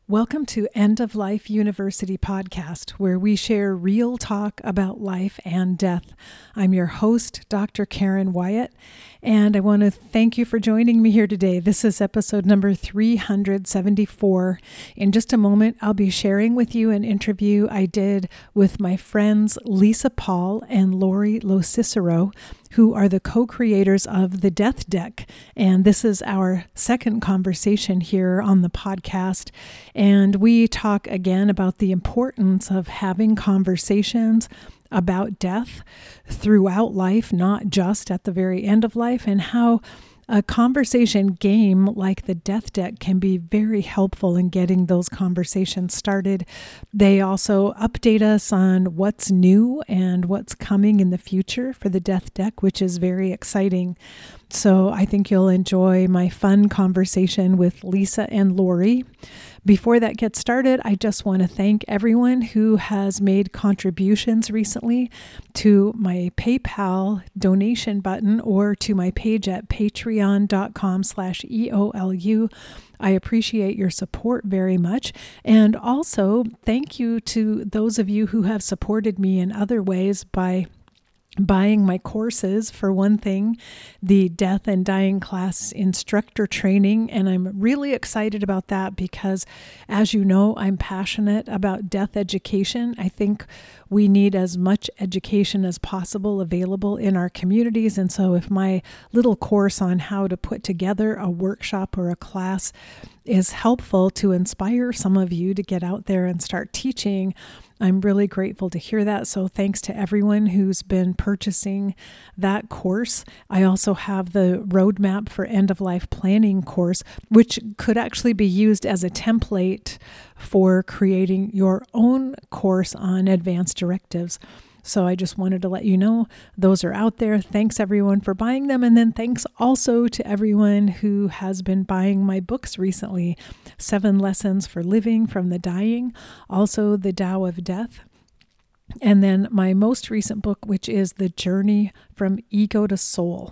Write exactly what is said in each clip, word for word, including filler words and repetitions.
Welcome to End of Life University podcast, where we share real talk about life and death. I'm your host, Doctor Karen Wyatt, and I want to thank you for joining me here today. This is episode number three hundred seventy-four. In just a moment, I'll be sharing with you an interview I did with my friends Lisa Paul and Lori Lo-Cicero, who are the co-creators of The Death Deck. And this is our second conversation here on the podcast. And we talk again about the importance of having conversations about death throughout life, not just at the very end of life, and how a conversation game like the Death Deck can be very helpful in getting those conversations started. They also update us on what's new and what's coming in the future for the Death Deck, which is very exciting. So I think you'll enjoy my fun conversation with Lisa and Lori. Before that gets started, I just want to thank everyone who has made contributions recently to my PayPal donation button or to my page at patreon.com slash EOLU. I appreciate your support very much. And also, thank you to those of you who have supported me in other ways by buying my courses, for one thing, the Death and Dying Class Instructor Training. And I'm really excited about that because, as you know, I'm passionate about death education. I think we need as much education as possible available in our communities. And so if my little course on how to put together a workshop or a class is helpful to inspire some of you to get out there and start teaching, I'm really grateful to hear that. So thanks to everyone who's been purchasing that course. I also have the Roadmap for End of Life Planning course, which could actually be used as a template for creating your own course on advanced directives. So I just wanted to let you know those are out there. Thanks everyone for buying them. And then thanks also to everyone who has been buying my books recently. Seven Lessons for Living from the Dying, also The Tao of Death. And then my most recent book, which is The Journey from Ego to Soul.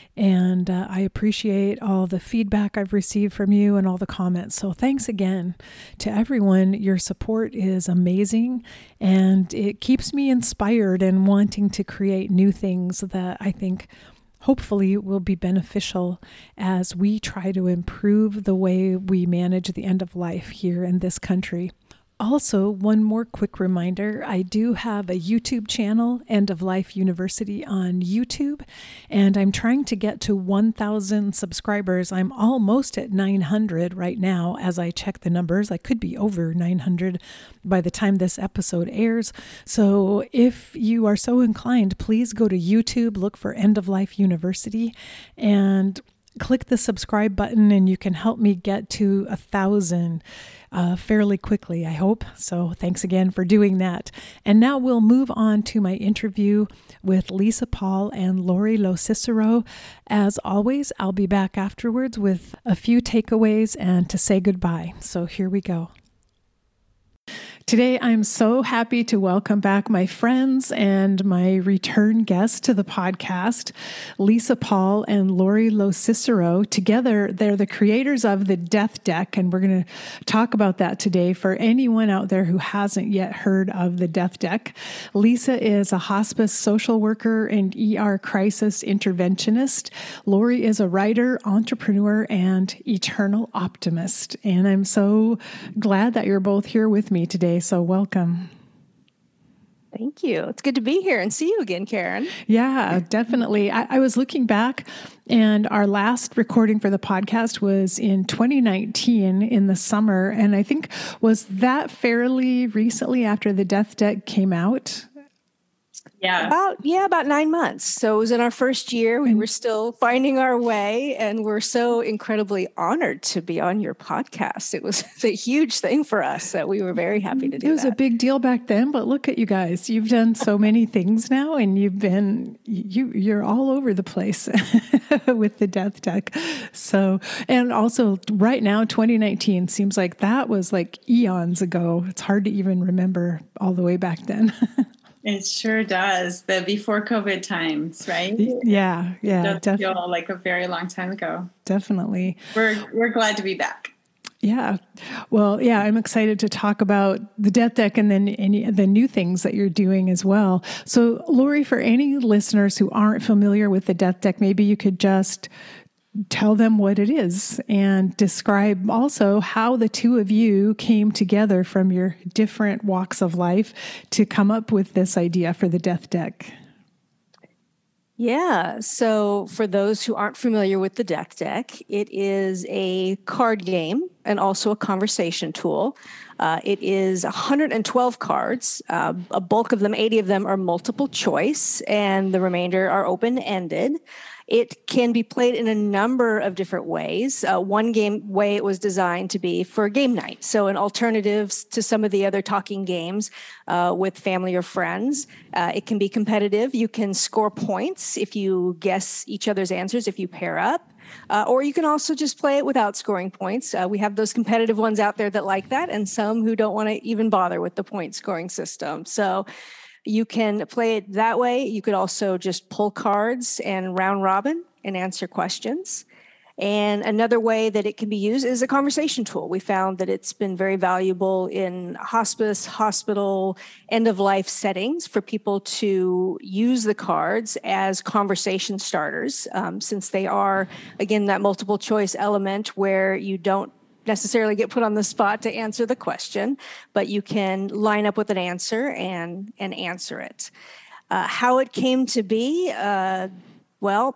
And uh, I appreciate all the feedback I've received from you and all the comments. So thanks again to everyone. Your support is amazing, and it keeps me inspired and wanting to create new things that I think hopefully will be beneficial as we try to improve the way we manage the end of life here in this country. Also, one more quick reminder, I do have a YouTube channel, End of Life University on YouTube, and I'm trying to get to one thousand subscribers. I'm almost at nine hundred right now as I check the numbers. I could be over nine hundred by the time this episode airs. So if you are so inclined, please go to YouTube, look for End of Life University, and click the subscribe button, and you can help me get to a thousand uh, fairly quickly, I hope. So thanks again for doing that. And now we'll move on to my interview with Lisa Paul and Lori Lo-Cicero. As always, I'll be back afterwards with a few takeaways and to say goodbye. So here we go. Today, I'm so happy to welcome back my friends and my return guests to the podcast, Lisa Paul and Lori Lo-Cicero. Together, they're the creators of The Death Deck, and we're going to talk about that today for anyone out there who hasn't yet heard of The Death Deck. Lisa is a hospice social worker and E R crisis interventionist. Lori is a writer, entrepreneur, and eternal optimist. And I'm so glad that you're both here with me today. So welcome. Thank you. It's good to be here and see you again, Karen. Yeah, definitely. I, I was looking back, and our last recording for the podcast was in twenty nineteen in the summer. And I think, was that fairly recently after The Death Deck came out? Yeah. About, yeah, about nine months. So it was in our first year. We were still finding our way, and we're so incredibly honored to be on your podcast. It was a huge thing for us. So we were very happy to do that. It was that. a big deal back then, but look at you guys. You've done so many things now, and you've been, you, you're all over the place with The Death Deck. So, and also right now, twenty nineteen seems like that was like eons ago. It's hard to even remember all the way back then. It sure does. The before COVID times, right? Yeah, yeah. It does feel like a very long time ago. Definitely. We're we're glad to be back. Yeah. Well, yeah, I'm excited to talk about the Death Deck and then any the new things that you're doing as well. So, Lori, for any listeners who aren't familiar with the Death Deck, maybe you could just tell them what it is and describe also how the two of you came together from your different walks of life to come up with this idea for the Death Deck. Yeah. So for those who aren't familiar with the Death Deck, it is a card game and also a conversation tool. Uh, it is one hundred twelve cards. Uh, a bulk of them, eighty of them, are multiple choice, and the remainder are open-ended. It can be played in a number of different ways. Uh, one game way it was designed to be for game night, so an alternative to some of the other talking games uh, with family or friends. Uh, it can be competitive. You can score points if you guess each other's answers, if you pair up. Uh, or you can also just play it without scoring points. Uh, we have those competitive ones out there that like that, and some who don't want to even bother with the point scoring system. So you can play it that way. You could also just pull cards and round robin and answer questions. And another way that it can be used is a conversation tool. We found that it's been very valuable in hospice, hospital, end-of-life settings for people to use the cards as conversation starters, um, since they are, again, that multiple choice element where you don't necessarily get put on the spot to answer the question, but you can line up with an answer and, and answer it. Uh, how it came to be, uh, well,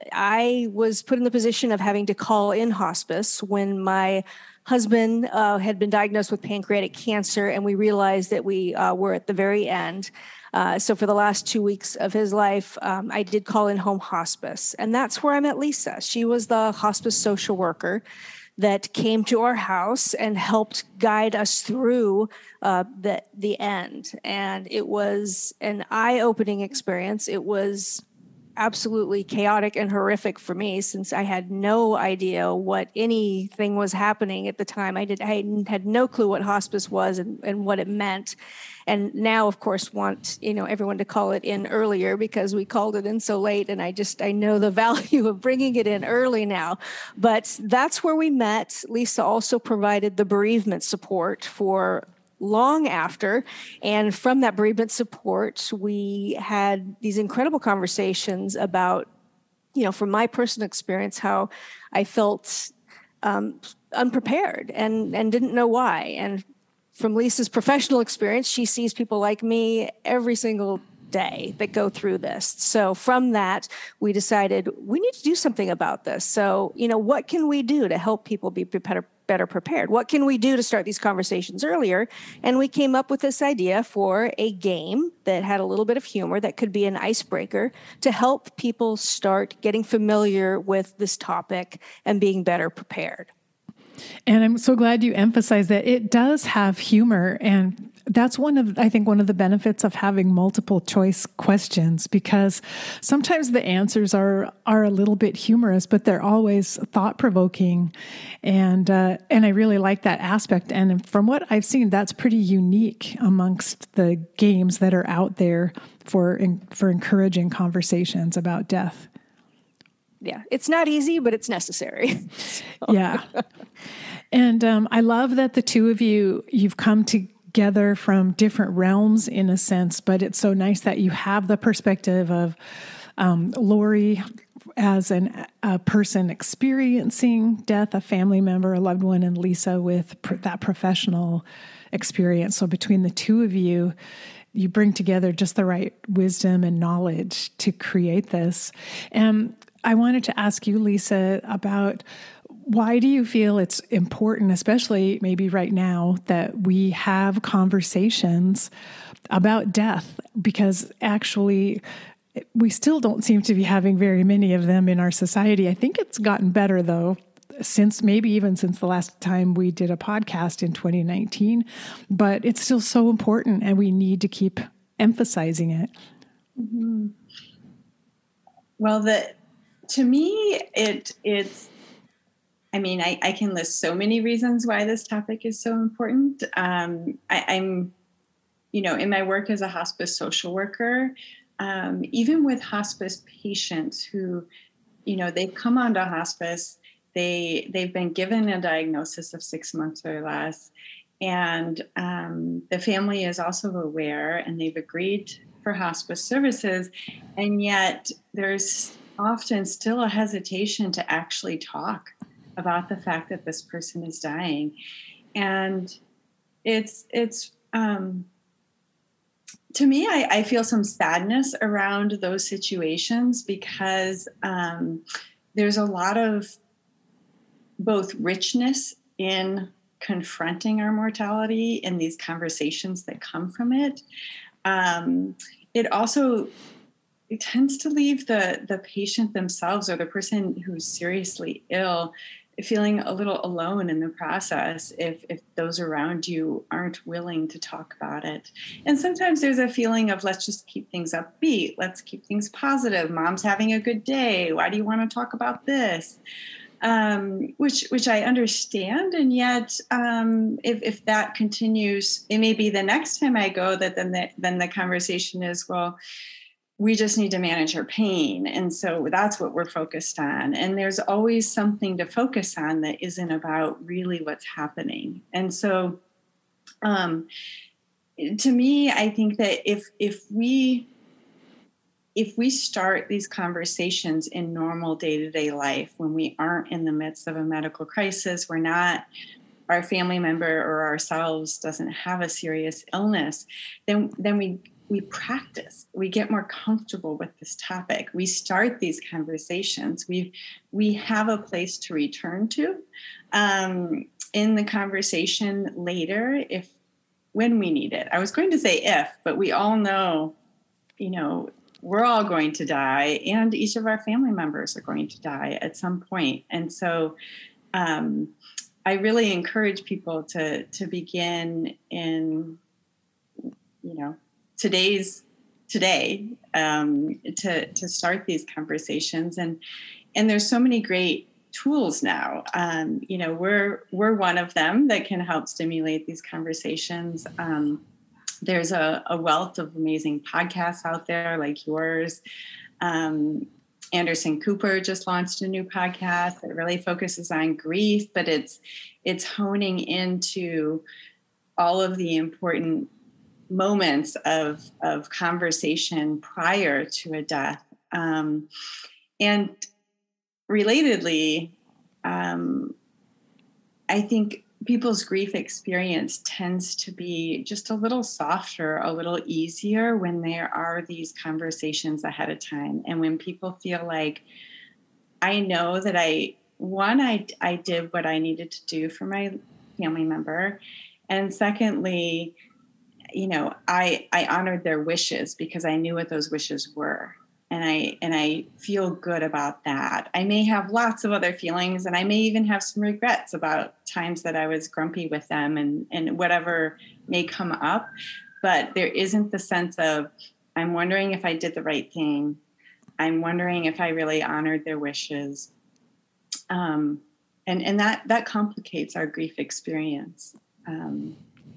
I was put in the position of having to call in hospice when my husband uh, had been diagnosed with pancreatic cancer, and we realized that we uh, were at the very end. Uh, so for the last two weeks of his life, um, I did call in home hospice, and that's where I met Lisa. She was the hospice social worker that came to our house and helped guide us through uh, the the end. And it was an eye-opening experience. It was absolutely chaotic and horrific for me, since I had no idea what anything was happening at the time. I did I had no clue what hospice was and, and what it meant. And now, of course, want you know everyone to call it in earlier because we called it in so late. And I just I know the value of bringing it in early now. But that's where we met. Lisa also provided the bereavement support for long after. And from that bereavement support, we had these incredible conversations about, you know, from my personal experience, how I felt um, unprepared and, and didn't know why. And from Lisa's professional experience, she sees people like me every single day that go through this. So from that, we decided we need to do something about this. So, you know, what can we do to help people be better, better prepared? What can we do to start these conversations earlier? And we came up with this idea for a game that had a little bit of humor that could be an icebreaker to help people start getting familiar with this topic and being better prepared. And I'm so glad you emphasized that it does have humor. And that's one of, I think, one of the benefits of having multiple choice questions, because sometimes the answers are are a little bit humorous, but they're always thought provoking. And uh, and I really like that aspect. And from what I've seen, that's pretty unique amongst the games that are out there for for encouraging conversations about death. Yeah, it's not easy, but it's necessary. So. Yeah. And um, I love that the two of you, you've come together from different realms in a sense, but it's so nice that you have the perspective of um, Lori as an, a person experiencing death, a family member, a loved one, and Lisa with pr- that professional experience. So between the two of you, you bring together just the right wisdom and knowledge to create this. And I wanted to ask you, Lisa, about why do you feel it's important, especially maybe right now, that we have conversations about death? Because actually, we still don't seem to be having very many of them in our society. I think it's gotten better, though, since maybe even since the last time we did a podcast in twenty nineteen. But it's still so important, and we need to keep emphasizing it. Mm-hmm. Well, the to me, it it's. I mean, I, I can list so many reasons why this topic is so important. Um, I, I'm, you know, in my work as a hospice social worker, um, even with hospice patients who, you know, they've come onto hospice, they, they've been given a diagnosis of six months or less. And um, the family is also aware, and they've agreed for hospice services. And yet there's often still a hesitation to actually talk about the fact that this person is dying. And it's, it's, um, to me, I, I feel some sadness around those situations because um, there's a lot of both richness in confronting our mortality and these conversations that come from it. Um, it also it tends to leave the, the patient themselves or the person who's seriously ill feeling a little alone in the process if, if those around you aren't willing to talk about it. And sometimes there's a feeling of, let's just keep things upbeat. Let's keep things positive. Mom's having a good day. Why do you want to talk about this? Um, which, which I understand. And yet, um, if, if that continues, it may be the next time I go that then the, then the conversation is, well, we just need to manage her pain. And so that's what we're focused on. And there's always something to focus on that isn't about really what's happening. And so, um, to me, I think that if, if we, if we start these conversations in normal day-to-day life, when we aren't in the midst of a medical crisis, we're not, our family member or ourselves doesn't have a serious illness, then, then we, we practice, we get more comfortable with this topic. We start these conversations. We we have a place to return to um, in the conversation later, if when we need it. I was going to say if, but we all know, you know, we're all going to die, and each of our family members are going to die at some point. And so um, I really encourage people to to begin in, you know, today's today um, to to start these conversations. And and there's so many great tools now. Um, you know, we're we're one of them that can help stimulate these conversations. Um, there's a, a wealth of amazing podcasts out there like yours. Um, Anderson Cooper just launched a new podcast that really focuses on grief, but it's it's honing into all of the important moments of, of conversation prior to a death. Um, and relatedly, um, I think people's grief experience tends to be just a little softer, a little easier when there are these conversations ahead of time. And when people feel like, I know that I, one, I, I did what I needed to do for my family member. And secondly, you know, I, I honored their wishes because I knew what those wishes were. And I, and I feel good about that. I may have lots of other feelings, and I may even have some regrets about times that I was grumpy with them and, and whatever may come up. But there isn't the sense of, I'm wondering if I did the right thing. I'm wondering if I really honored their wishes. Um, and, and that, that complicates our grief experience. Um,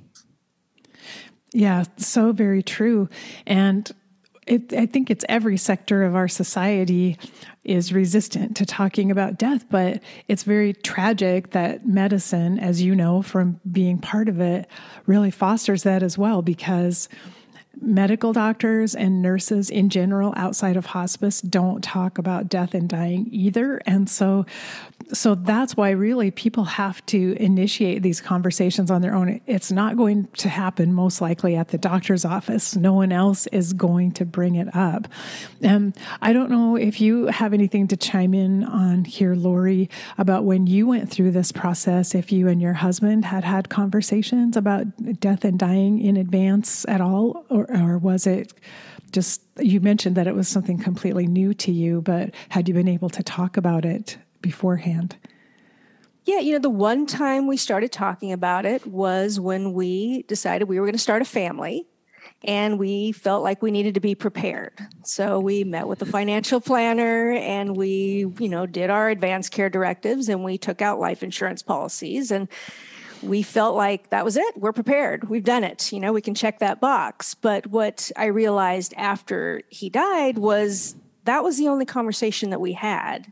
Yeah, so very true. And it, I think it's every sector of our society is resistant to talking about death, but it's very tragic that medicine, as you know, from being part of it, really fosters that as well, because medical doctors and nurses in general outside of hospice don't talk about death and dying either. And so so that's why really people have to initiate these conversations on their own. It's not going to happen most likely at the doctor's office. No one else is going to bring it up. Um, I don't know if you have anything to chime in on here, Lori, about when you went through this process, if you and your husband had had conversations about death and dying in advance at all, or, or was it just, you mentioned that it was something completely new to you, but had you been able to talk about it beforehand? Yeah, you know, the one time we started talking about it was when we decided we were going to start a family, and we felt like we needed to be prepared. So we met with a financial planner, and we, you know, did our advanced care directives, and we took out life insurance policies, and we felt like that was it. We're prepared. We've done it. You know, we can check that box. But what I realized after he died was that was the only conversation that we had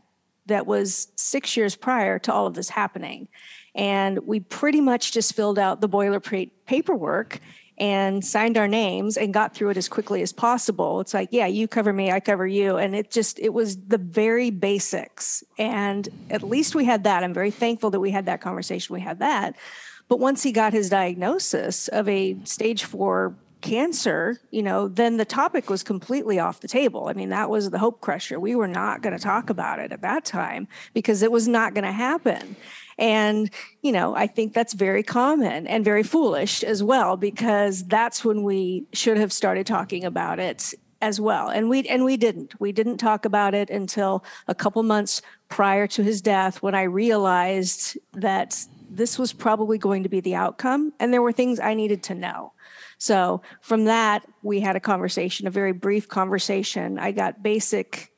that was six years prior to all of this happening. And we pretty much just filled out the boilerplate paperwork and signed our names and got through it as quickly as possible. It's like, yeah, you cover me, I cover you. And it just, it was the very basics. And at least we had that. I'm very thankful that we had that conversation. We had that. But once he got his diagnosis of a stage four cancer, you know, then the topic was completely off the table. I mean, that was the hope crusher. We were not going to talk about it at that time because it was not going to happen. And, you know, I think that's very common and very foolish as well, because that's when we should have started talking about it as well. And we and we didn't. We didn't talk about it until a couple months prior to his death, when I realized that this was probably going to be the outcome. And there were things I needed to know. So from that, we had a conversation, a very brief conversation. I got basic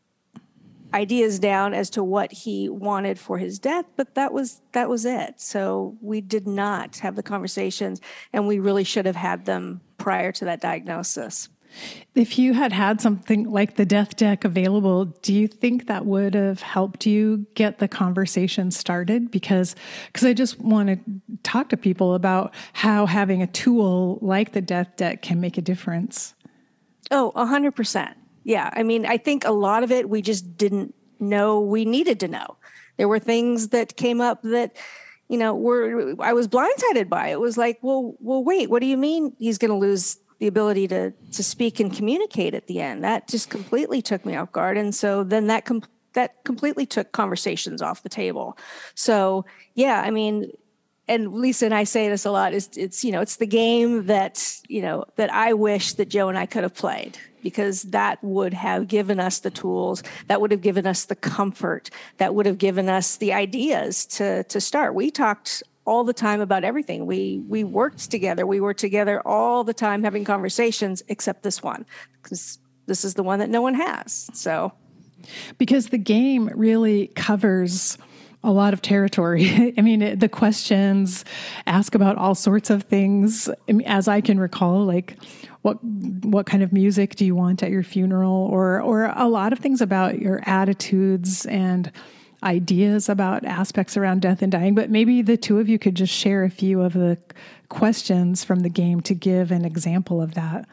ideas down as to what he wanted for his death, but that was that was it. So we did not have the conversations, and we really should have had them prior to that diagnosis. If you had had something like the death deck available, do you think that would have helped you get the conversation started? Because because I just want to talk to people about how having a tool like the death deck can make a difference. Oh, one hundred percent. Yeah. I mean, I think a lot of it we just didn't know we needed to know. There were things that came up that, you know, were I was blindsided by. It was like, well, well, wait, what do you mean he's going to lose the ability to to speak and communicate at the end? That just completely took me off guard. And so then that com- that completely took conversations off the table. So, yeah, I mean, and Lisa and I say this a lot, is it's, you know, it's the game that, you know, that I wish that Joe and I could have played, because that would have given us the tools, that would have given us the comfort, that would have given us the ideas to to start. We talked all the time about everything. We we worked together. We were together all the time having conversations, except this one, because this is the one that no one has. So, because the game really covers a lot of territory. I mean, it, the questions ask about all sorts of things. I mean, as I can recall, like what what kind of music do you want at your funeral, or or a lot of things about your attitudes and ideas about aspects around death and dying. But maybe the two of you could just share a few of the questions from the game to give an example of that.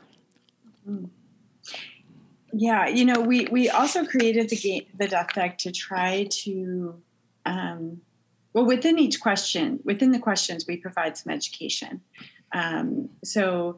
Yeah, you know, we we also created the game, the death deck, to try to, um, well, within each question, within the questions, we provide some education. Um, so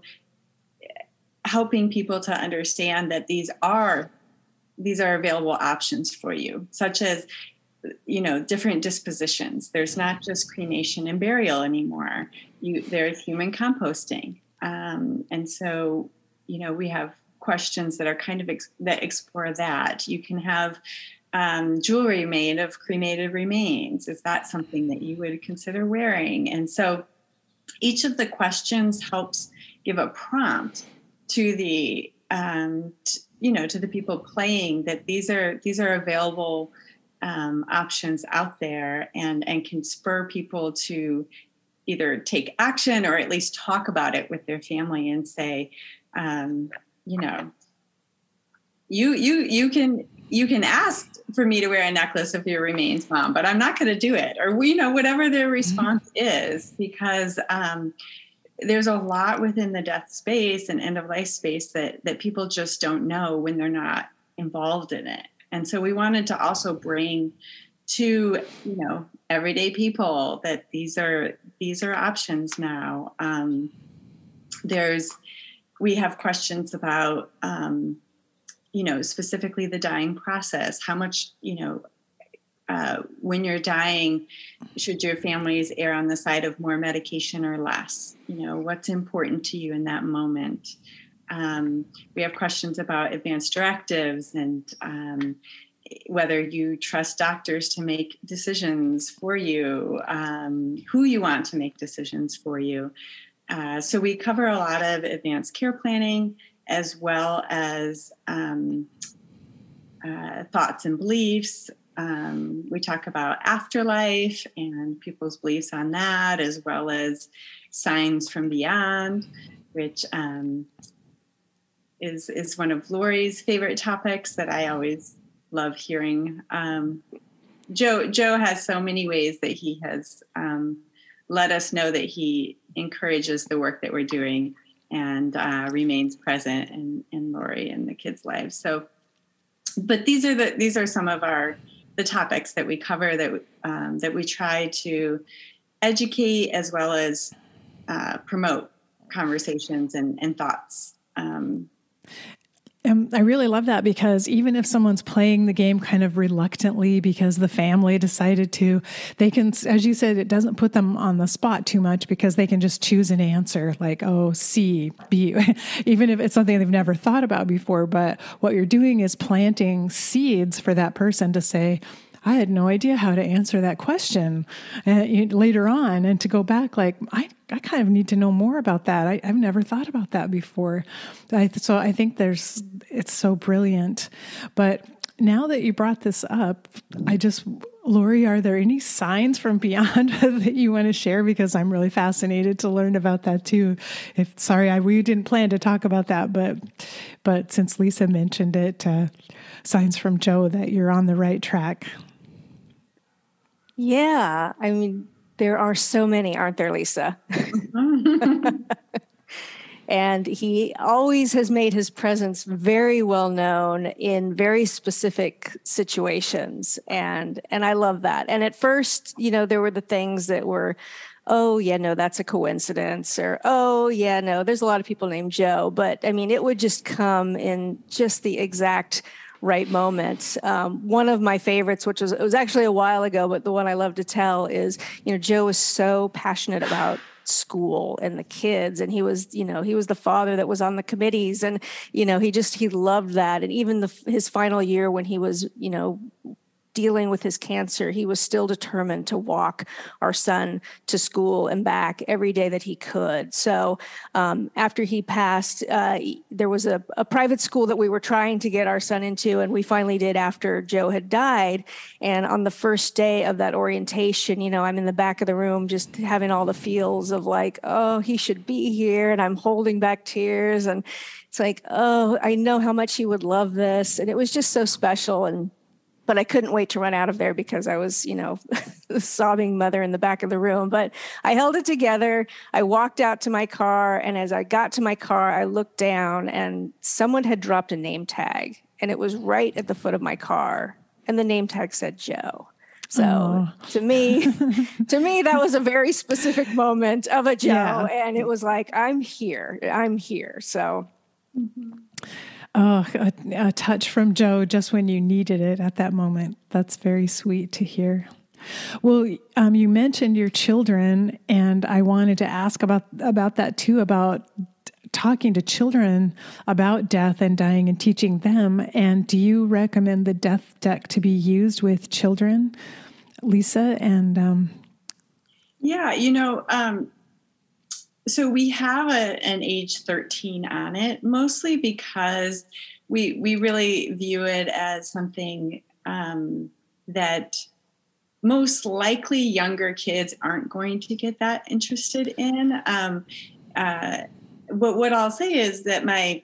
helping people to understand that these are these are available options for you, such as, you know, different dispositions. There's not just cremation and burial anymore. You, there's human composting. Um, and so, you know, we have questions that are kind of ex- that explore that. You can have um, jewelry made of cremated remains. Is that something that you would consider wearing? And so each of the questions helps give a prompt to the um, t- you know, to the people playing, that these are these are available um, options out there, and and can spur people to either take action or at least talk about it with their family and say, um, you know, you you you can you can ask for me to wear a necklace of your remains, Mom, but I'm not going to do it, or we, you know, whatever their response is, because um, there's a lot within the death space and end of life space that that people just don't know when they're not involved in it. And so we wanted to also bring to, you know, everyday people that these are these are options now. Um, there's we have questions about, um, you know, specifically the dying process. How much, you know, Uh, when you're dying, should your families err on the side of more medication or less? You know, what's important to you in that moment? Um, we have questions about advanced directives and um, whether you trust doctors to make decisions for you, um, who you want to make decisions for you. Uh, so we cover a lot of advanced care planning, as well as um, uh, thoughts and beliefs. Um, we talk about afterlife and people's beliefs on that, as well as signs from beyond, which um, is is one of Lori's favorite topics that I always love hearing. Um, Joe, Joe has so many ways that he has um, let us know that he encourages the work that we're doing and uh, remains present in, in Lori and the kids' lives. So, but these are the these are some of our the topics that we cover that um, that we try to educate as well as uh, promote conversations and, and thoughts. Um, Um, I really love that, because even if someone's playing the game kind of reluctantly because the family decided to, they can, as you said, it doesn't put them on the spot too much, because they can just choose an answer like, oh, C, B, even if it's something they've never thought about before. But what you're doing is planting seeds for that person to say, I had no idea how to answer that question uh, later on, and to go back like, I, I kind of need to know more about that. I, I've never thought about that before. I, so I think there's, it's so brilliant. But now that you brought this up, I just, Lori, are there any signs from beyond that you want to share? Because I'm really fascinated to learn about that too. If sorry, I we didn't plan to talk about that, but but since Lisa mentioned it, uh, signs from Joe that you're on the right track. Yeah, I mean, there are so many, aren't there, Lisa? And he always has made his presence very well known in very specific situations. And, and I love that. And at first, you know, there were the things that were, oh, yeah, no, that's a coincidence, or, oh, yeah, no, there's a lot of people named Joe. But I mean, it would just come in just the exact right moments. Um, one of my favorites, which was, it was actually a while ago, but the one I love to tell is, you know, Joe was so passionate about school and the kids, and he was, you know, he was the father that was on the committees, and, you know, he just, he loved that. And even the, his final year when he was, you know, dealing with his cancer, he was still determined to walk our son to school and back every day that he could. So um, after he passed, uh, there was a, a private school that we were trying to get our son into, and we finally did after Joe had died. And on the first day of that orientation, you know, I'm in the back of the room just having all the feels of like, oh, he should be here. And I'm holding back tears. And it's like, oh, I know how much he would love this. And it was just so special. And But I couldn't wait to run out of there because I was, you know, the sobbing mother in the back of the room. But I held it together. I walked out to my car. And as I got to my car, I looked down and someone had dropped a name tag. And it was right at the foot of my car. And the name tag said Joe. So Aww. to me, to me, that was a very specific moment of a Joe. Yeah. And it was like, I'm here. I'm here. So. Mm-hmm. Oh, a, a touch from Joe just when you needed it at that moment. That's very sweet to hear. Well, um, you mentioned your children, and I wanted to ask about, about that too, about talking to children about death and dying and teaching them. And do you recommend the death deck to be used with children, Lisa? And um, yeah, you know, um, so we have a, an age thirteen on it, mostly because we we really view it as something um, that most likely younger kids aren't going to get that interested in. Um, uh, but what I'll say is that my,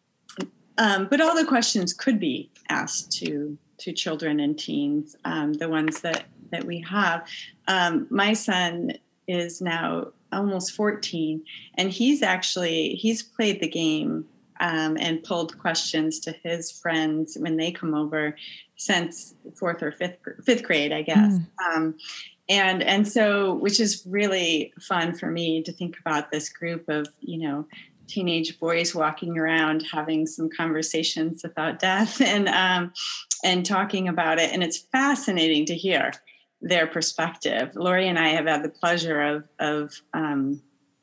um, but all the questions could be asked to to children and teens, um, the ones that that we have. Um, my son is now almost fourteen, and he's actually he's played the game um, and pulled questions to his friends when they come over since fourth or fifth fifth grade, I guess. Mm. Um, and and so, which is really fun for me to think about this group of, you know, teenage boys walking around having some conversations about death and um, and talking about it, and it's fascinating to hear their perspective. Lori and I have had the pleasure of, of um,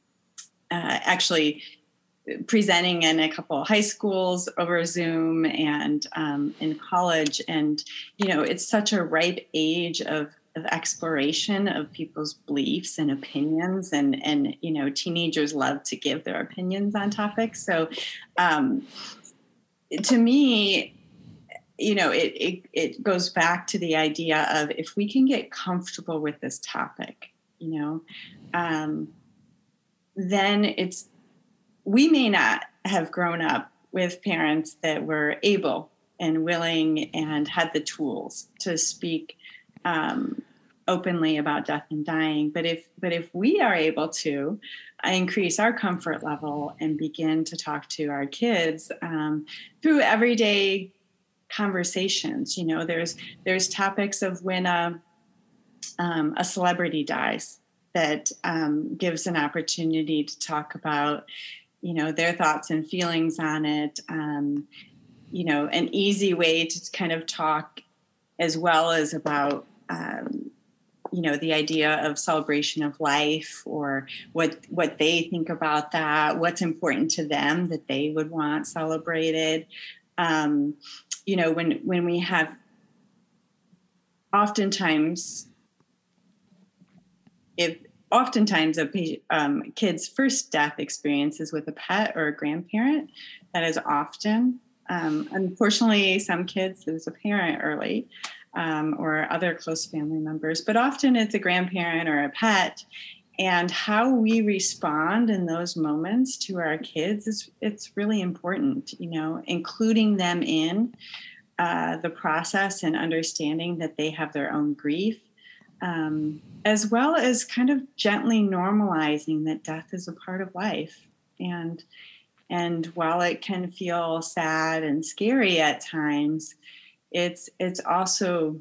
uh, actually presenting in a couple of high schools over Zoom and um, in college. And, you know, it's such a ripe age of, of exploration of people's beliefs and opinions. And, and, you know, teenagers love to give their opinions on topics. So um, to me, you know, it, it it goes back to the idea of if we can get comfortable with this topic, you know, um, then it's, we may not have grown up with parents that were able and willing and had the tools to speak um, openly about death and dying. But if but if we are able to increase our comfort level and begin to talk to our kids um, through everyday conversations, you know, there's there's topics of when a um, a celebrity dies that um, gives an opportunity to talk about, you know, their thoughts and feelings on it. Um, you know, an easy way to kind of talk as well as about, um, you know, the idea of celebration of life, or what what they think about that, what's important to them that they would want celebrated. Um, you know, when when we have oftentimes, if oftentimes a um, kid's first death experience is with a pet or a grandparent, that is often. Um, unfortunately, some kids lose a parent early, um, or other close family members, but often it's a grandparent or a pet. And how we respond in those moments to our kids is it's really important, you know, including them in uh, the process and understanding that they have their own grief, um, as well as kind of gently normalizing that death is a part of life. And And while it can feel sad and scary at times, it's it's also,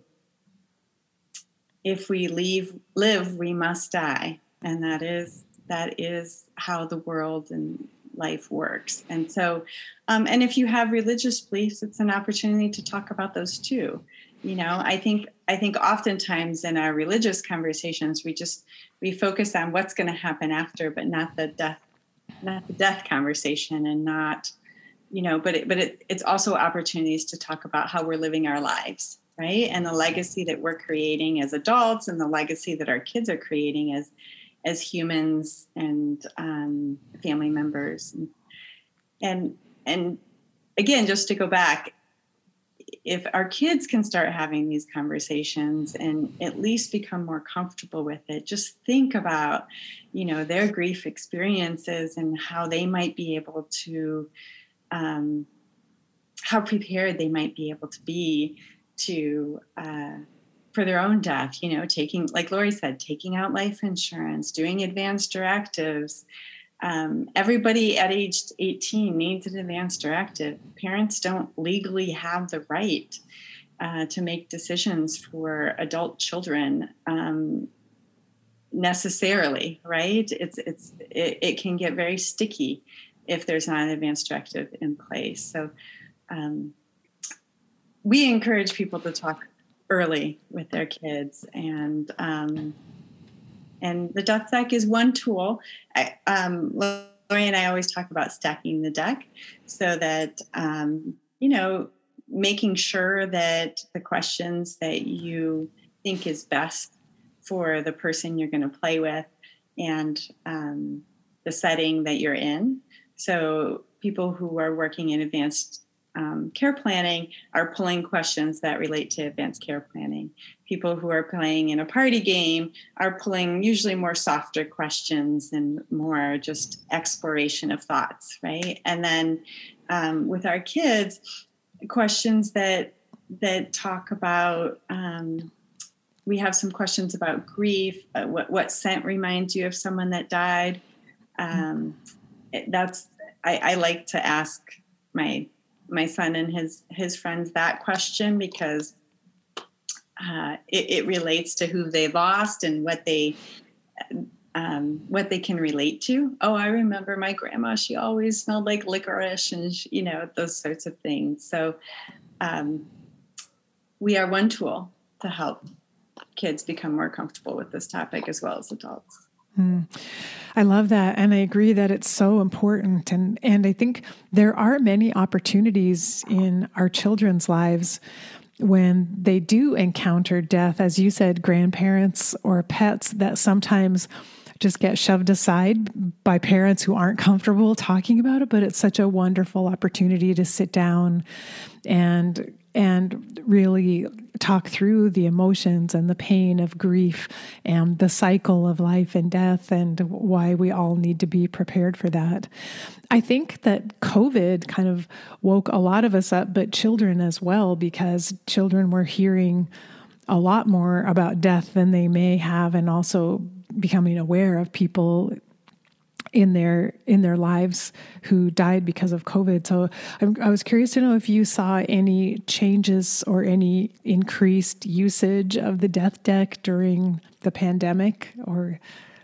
if we leave, live, we must die. And that is that is how the world and life works. And so, um, and if you have religious beliefs, it's an opportunity to talk about those too. You know, I think I think oftentimes in our religious conversations, we just we focus on what's going to happen after, but not the death. not the death conversation, and not, you know, but it, but it, it's also opportunities to talk about how we're living our lives, right? And the legacy that we're creating as adults, and the legacy that our kids are creating as, as humans and um, family members. And, and, and again, just to go back, if our kids can start having these conversations and at least become more comfortable with it, just think about, you know, their grief experiences and how they might be able to, um, how prepared they might be able to be to, uh, for their own death, you know, taking, like Lori said, taking out life insurance, doing advanced directives. Um, everybody at age eighteen needs an advanced directive. Parents don't legally have the right uh, to make decisions for adult children um, necessarily, right? It's it's it, it can get very sticky if there's not an advanced directive in place. So um, we encourage people to talk early with their kids, and um, And the death deck is one tool. I, um, Lori and I always talk about stacking the deck, so that, um, you know, making sure that the questions that you think is best for the person you're going to play with, and um, the setting that you're in. So people who are working in advanced Um, care planning are pulling questions that relate to advanced care planning. People who are playing in a party game are pulling usually more softer questions and more just exploration of thoughts, right? And then um, with our kids, questions that that talk about, um, we have some questions about grief. Uh, what, what scent reminds you of someone that died? Um, it, that's I, I like to ask my my son and his, his friends that question, because uh, it, it relates to who they lost and what they, um, what they can relate to. Oh, I remember my grandma, she always smelled like licorice, and she, you know, those sorts of things. So um, we are one tool to help kids become more comfortable with this topic, as well as adults. Mm. I love that. And I agree that it's so important. And, and I think there are many opportunities in our children's lives when they do encounter death, as you said, grandparents or pets, that sometimes just get shoved aside by parents who aren't comfortable talking about it. But it's such a wonderful opportunity to sit down and and really talk through the emotions and the pain of grief and the cycle of life and death and why we all need to be prepared for that. I think that COVID kind of woke a lot of us up, but children as well, because children were hearing a lot more about death than they may have, and also becoming aware of people in their in their lives who died because of COVID. So I'm, I was curious to know if you saw any changes or any increased usage of the death deck during the pandemic, or...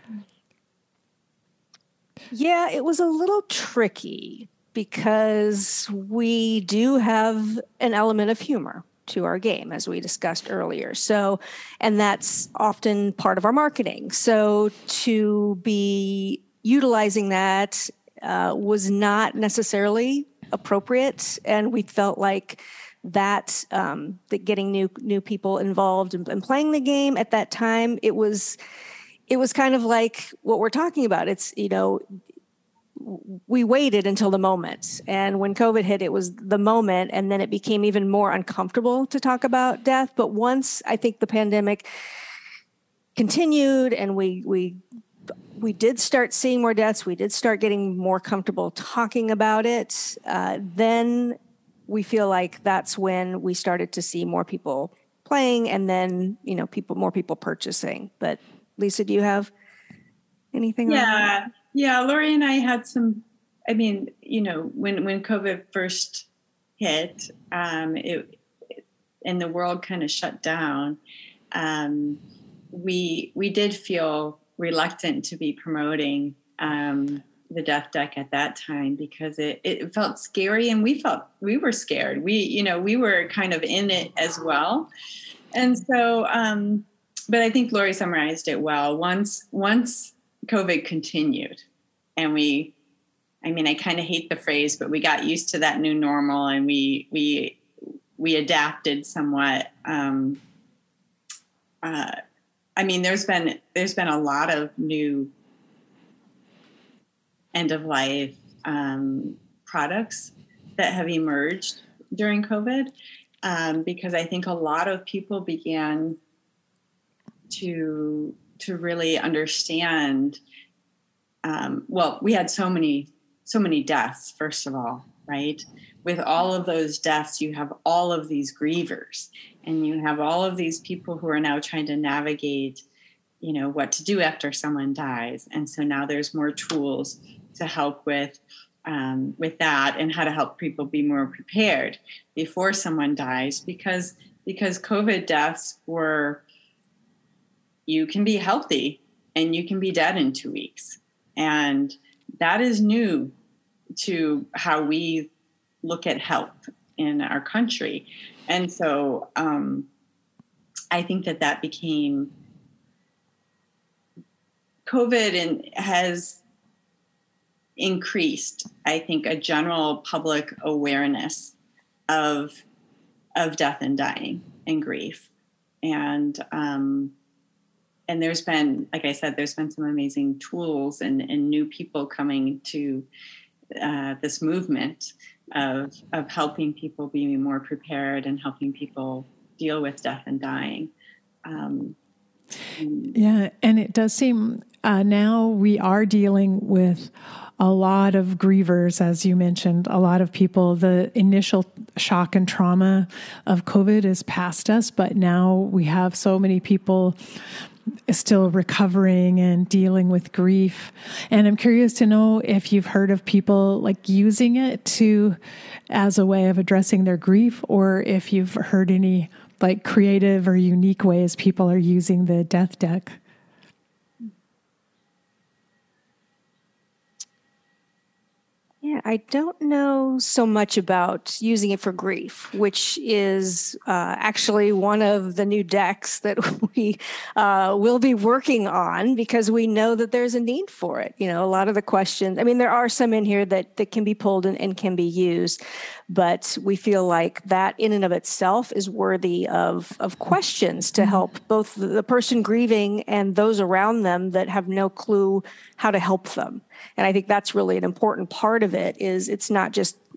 Yeah, it was a little tricky because we do have an element of humor to our game, as we discussed earlier. So, and that's often part of our marketing. So to be utilizing that uh, was not necessarily appropriate, and we felt like that um, that getting new new people involved and, and playing the game at that time, it was it was kind of like what we're talking about. It's, you know, we waited until the moment, and when COVID hit, it was the moment, and then it became even more uncomfortable to talk about death. But once I think the pandemic continued, and we we we did start seeing more deaths, we did start getting more comfortable talking about it, uh, then we feel like that's when we started to see more people playing, and then, you know, people, more people purchasing. But Lisa, do you have anything? Yeah, on that? yeah. Lori and I had some. I mean, you know, when when COVID first hit, um, it, and the world kind of shut down, um, we we did feel reluctant to be promoting um, the death deck at that time, because it, it felt scary, and we felt we were scared. We, you know, we were kind of in it as well. And so, um, but I think Lori summarized it well. Once, once COVID continued, and we, I mean, I kind of hate the phrase, but we got used to that new normal, and we, we, we adapted somewhat. Um, uh, I mean, there's been there's been a lot of new end of life um, products that have emerged during COVID, um, because I think a lot of people began to to really understand. Um, well, we had so many so many deaths, first of all, right? With all of those deaths, you have all of these grievers, and you have all of these people who are now trying to navigate, you know, what to do after someone dies. And so now there's more tools to help with um, with that, and how to help people be more prepared before someone dies, because because COVID deaths were, you can be healthy and you can be dead in two weeks. And that is new to how we look at health in our country. And so um, I think that that became, COVID and has increased, I think, a general public awareness of, of death and dying and grief. And, um, and there's been, like I said, there's been some amazing tools and, and new people coming to uh, this movement of of helping people be more prepared and helping people deal with death and dying. Um, and yeah, and it does seem uh, now we are dealing with a lot of grievers, as you mentioned, a lot of people. The initial shock and trauma of COVID is past us, but now we have so many people still recovering and dealing with grief. And I'm curious to know if you've heard of people like using it to, as a way of addressing their grief, or if you've heard any like creative or unique ways people are using the death deck. Yeah, I don't know so much about using it for grief, which is uh, actually one of the new decks that we uh, will be working on, because we know that there's a need for it. You know, a lot of the questions, I mean, there are some in here that, that can be pulled and, and can be used, but we feel like that in and of itself is worthy of, of questions to help both the person grieving and those around them that have no clue how to help them. And I think that's really an important part of it. Is it's not just,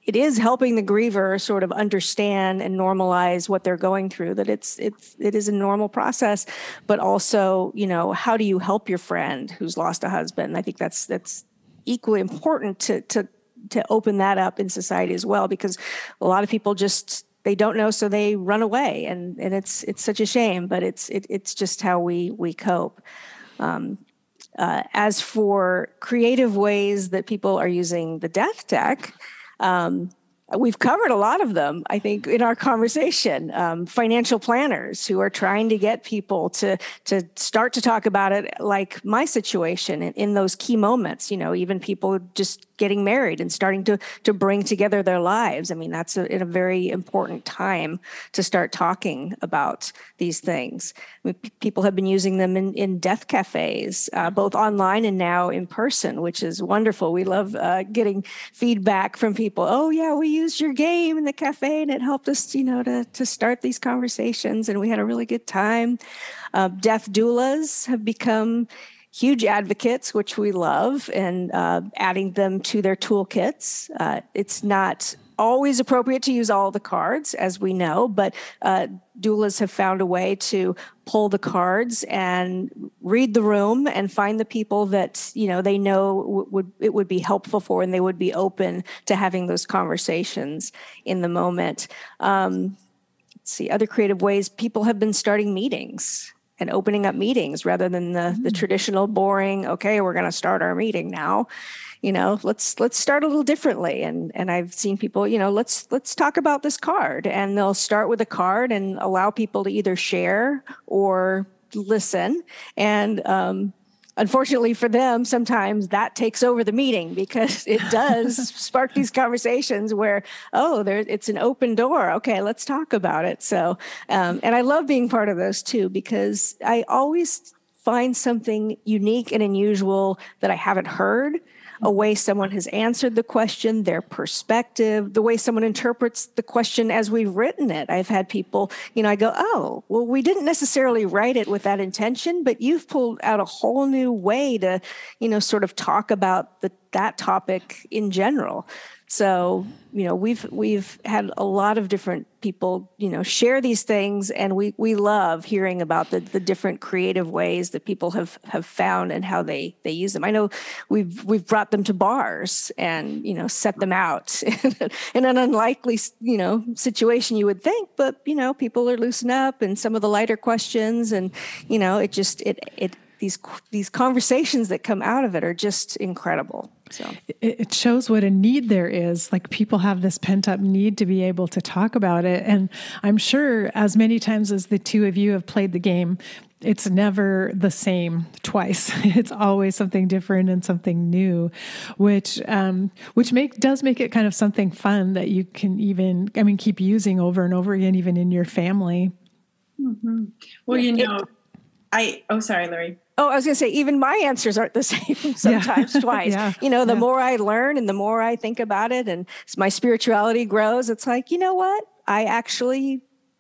it is helping the griever sort of understand and normalize what they're going through, that it's it's it is a normal process, but also, you know, how do you help your friend who's lost a husband? I think that's that's equally important to to to open that up in society as well, because a lot of people just they don't know, so they run away, and and it's it's such a shame, but it's it, it's just how we we cope. Um, uh, as for creative ways that people are using the death deck, um, we've covered a lot of them, I think, in our conversation. Um, financial planners who are trying to get people to to start to talk about it, like my situation, in, in those key moments. You know, even people just getting married and starting to to bring together their lives. I mean, that's a, in a very important time to start talking about these things. I mean, p- people have been using them in, in death cafes, uh, both online and now in person, which is wonderful. We love uh, getting feedback from people. Oh, yeah, we used your game in the cafe and it helped us, you know, to, to start these conversations, and we had a really good time. Uh, death doulas have become huge advocates, which we love, and uh, adding them to their toolkits. Uh, it's not always appropriate to use all the cards, as we know, but uh, doulas have found a way to pull the cards and read the room and find the people that, you know, they know w- would it would be helpful for, and they would be open to having those conversations in the moment. Um, let's see, other creative ways, people have been starting meetings and opening up meetings rather than the, mm. the traditional boring, okay, we're going to start our meeting now. You know, let's let's start a little differently. And and I've seen people, you know, let's let's talk about this card. And they'll start with a card and allow people to either share or listen. And um, unfortunately for them, sometimes that takes over the meeting, because it does spark these conversations where, oh, there it's an open door. Okay, let's talk about it. So, um, and I love being part of those too, because I always find something unique and unusual that I haven't heard. A way someone has answered the question, their perspective, the way someone interprets the question as we've written it. I've had people, you know, I go, oh, well, we didn't necessarily write it with that intention, but you've pulled out a whole new way to, you know, sort of talk about the, that topic in general. So, you know, we've we've had a lot of different people, you know, share these things, and we we love hearing about the the different creative ways that people have have found and how they they use them. I know we've we've brought them to bars and, you know, set them out in an unlikely, you know, situation you would think, but, you know, people are loosened up, and some of the lighter questions, and, you know, it just it it these these conversations that come out of it are just incredible. So it shows what a need there is. Like, people have this pent up need to be able to talk about it. And I'm sure as many times as the two of you have played the game, it's never the same twice. It's always something different and something new, which um, which make does make it kind of something fun that you can even, I mean, keep using over and over again, even in your family. Mm-hmm. Well, you know, it, I, oh, sorry, Lori. Oh, I was going to say, even my answers aren't the same sometimes, yeah. twice. Yeah. You know, the yeah. more I learn and the more I think about it, and as my spirituality grows, it's like, you know what? I actually,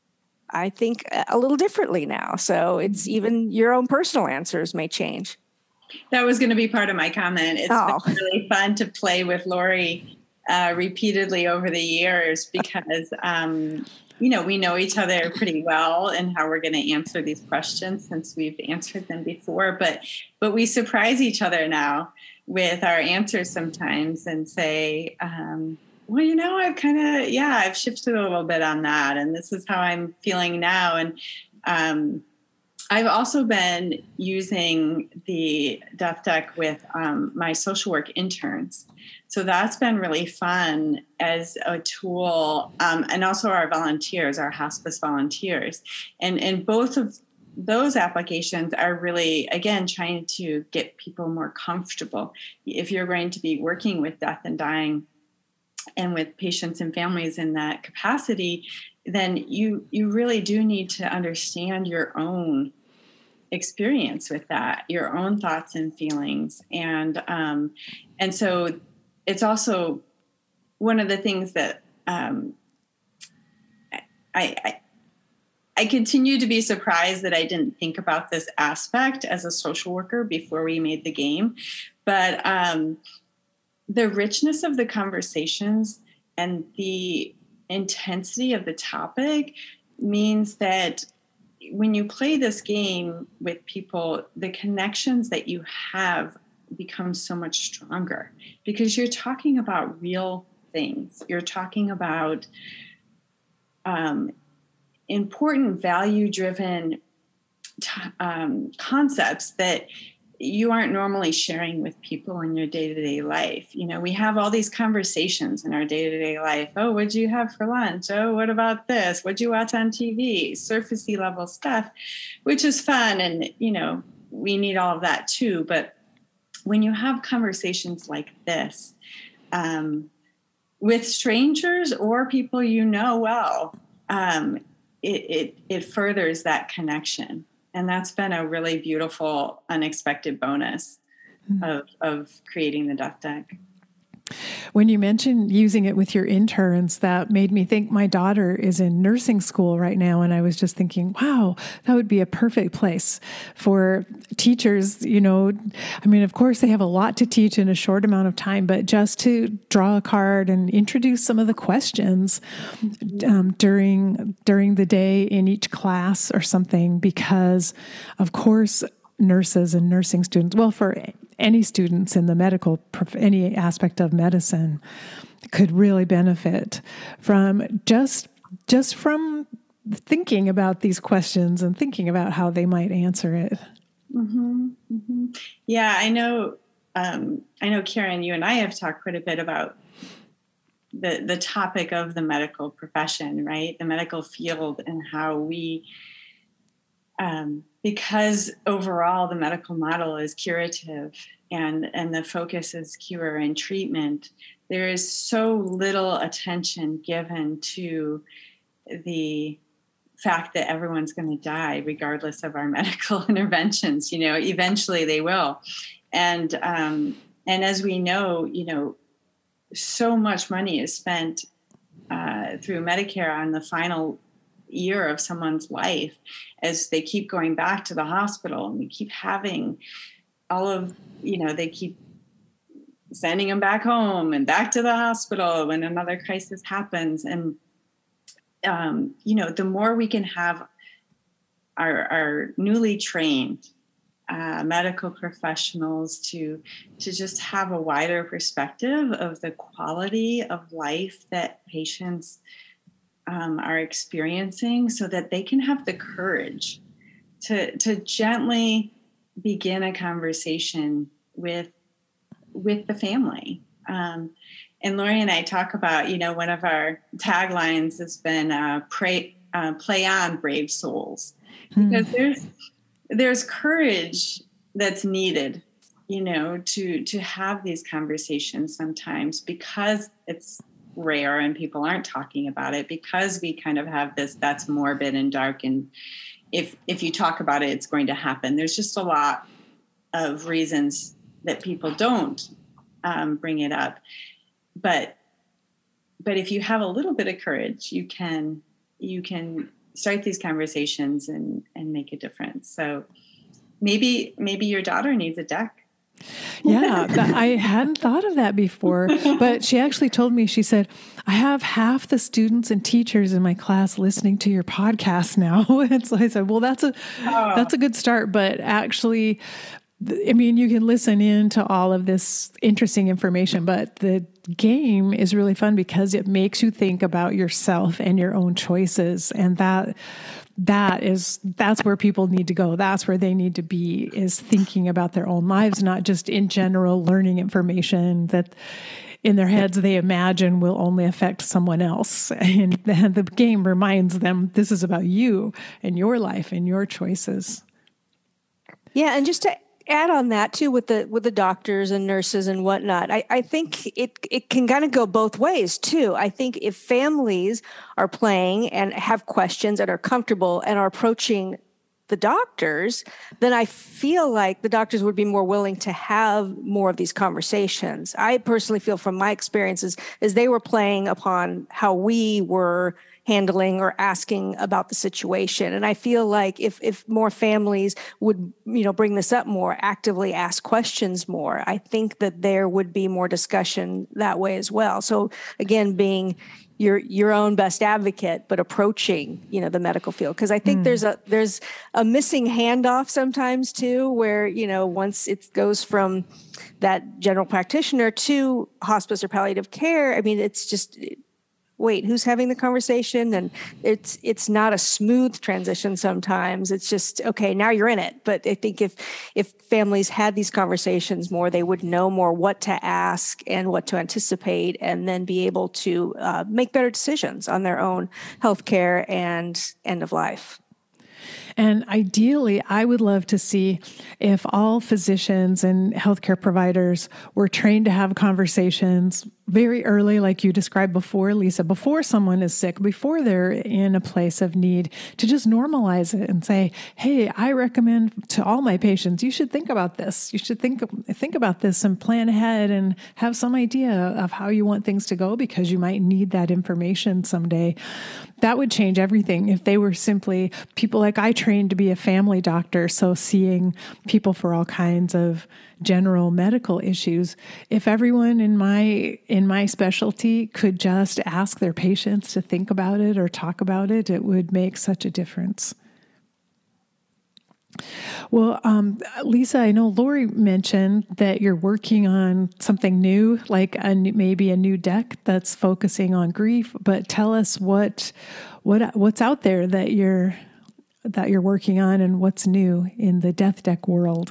I think a little differently now. So it's even your own personal answers may change. That was going to be part of my comment. It's oh. been really fun to play with Lori uh, repeatedly over the years, because um, you know, we know each other pretty well and how we're going to answer these questions, since we've answered them before, but, but we surprise each other now with our answers sometimes, and say, um, well, you know, I've kind of, yeah, I've shifted a little bit on that, and this is how I'm feeling now. And, um, I've also been using the Death Deck with um, my social work interns. So that's been really fun as a tool, um, and also our volunteers, our hospice volunteers. And, and both of those applications are really, again, trying to get people more comfortable. If you're going to be working with death and dying and with patients and families in that capacity, then you you really do need to understand your own experience with that, your own thoughts and feelings. And um, and so it's also one of the things that um, I, I I continue to be surprised that I didn't think about this aspect as a social worker before we made the game. But um, the richness of the conversations and the intensity of the topic means that when you play this game with people, the connections that you have become so much stronger because you're talking about real things. You're talking about um, important value-driven t- um, concepts that you aren't normally sharing with people in your day-to-day life. You know, we have all these conversations in our day-to-day life. Oh, what'd you have for lunch? Oh, what about this? What'd you watch on T V? Surfacey level stuff, which is fun. And, you know, we need all of that too. But when you have conversations like this um, with strangers or people you know well, um, it, it, it furthers that connection. And that's been a really beautiful, unexpected bonus mm-hmm. of, of creating the Duck Deck. When you mentioned using it with your interns, that made me think my daughter is in nursing school right now. And I was just thinking, wow, that would be a perfect place for teachers. You know, I mean, of course, they have a lot to teach in a short amount of time, but just to draw a card and introduce some of the questions um, during, during the day in each class or something, because of course, nurses and nursing students, well, for any students in the medical, any aspect of medicine could really benefit from just, just from thinking about these questions and thinking about how they might answer it. Mm-hmm, mm-hmm. Yeah, I know, um, I know, Karen, you and I have talked quite a bit about the, the topic of the medical profession, right? The medical field and how we, um, because overall the medical model is curative and, and the focus is cure and treatment, there is so little attention given to the fact that everyone's going to die regardless of our medical interventions. You know, eventually they will. And, um, and as we know, you know, so much money is spent uh, through Medicare on the final year of someone's life as they keep going back to the hospital, and we keep having all of, you know, they keep sending them back home and back to the hospital when another crisis happens. And, um, you know, the more we can have our, our newly trained uh, medical professionals to, to just have a wider perspective of the quality of life that patients Um, are experiencing, so that they can have the courage to to gently begin a conversation with with the family. Um, and Lori and I talk about, you know, one of our taglines has been uh, pray, uh, play on, brave souls, because mm. there's there's courage that's needed, you know, to to have these conversations sometimes, because it's rare and people aren't talking about it, because we kind of have this, that's morbid and dark, and if if you talk about it, it's going to happen. There's just a lot of reasons that people don't um, bring it up, but but if you have a little bit of courage, you can you can start these conversations and and make a difference. So maybe maybe your daughter needs a deck. Yeah, that, I hadn't thought of that before, but she actually told me, she said, I have half the students and teachers in my class listening to your podcast now. And so I said, well, that's a, oh. that's a good start. But actually, I mean, you can listen in to all of this interesting information, but the game is really fun because it makes you think about yourself and your own choices. And that That is, that's where people need to go. That's where they need to be, is thinking about their own lives, not just in general learning information that in their heads they imagine will only affect someone else. And the game reminds them this is about you and your life and your choices. Yeah. And just to add on that too, with the with the doctors and nurses and whatnot, I, I think it it can kind of go both ways too. I think if families are playing and have questions and are comfortable and are approaching the doctors, then I feel like the doctors would be more willing to have more of these conversations. I personally feel from my experiences is they were playing upon how we were, handling or asking about the situation. And I feel like if if more families would, you know, bring this up more, actively ask questions more, I think that there would be more discussion that way as well. So again, being your your own best advocate, but approaching, you know, the medical field. Because I think mm. there's a there's a missing handoff sometimes too, where, you know, once it goes from that general practitioner to hospice or palliative care, I mean, it's just, wait, who's having the conversation? And it's it's not a smooth transition sometimes. It's just, okay, now you're in it. But I think if if families had these conversations more, they would know more what to ask and what to anticipate, and then be able to uh, make better decisions on their own healthcare and end of life. And ideally, I would love to see if all physicians and healthcare providers were trained to have conversations very early, like you described before, Lisa, before someone is sick, before they're in a place of need, to just normalize it and say, hey, I recommend to all my patients, you should think about this. You should think, think about this and plan ahead and have some idea of how you want things to go, because you might need that information someday. That would change everything if they were simply people like I trained to be a family doctor, so seeing people for all kinds of general medical issues. If everyone in my in my specialty could just ask their patients to think about it or talk about it, it would make such a difference. Well, um, Lisa, I know Lori mentioned that you're working on something new, like a, maybe a new deck that's focusing on grief. But tell us what what what's out there that you're that you're working on, and what's new in the death deck world.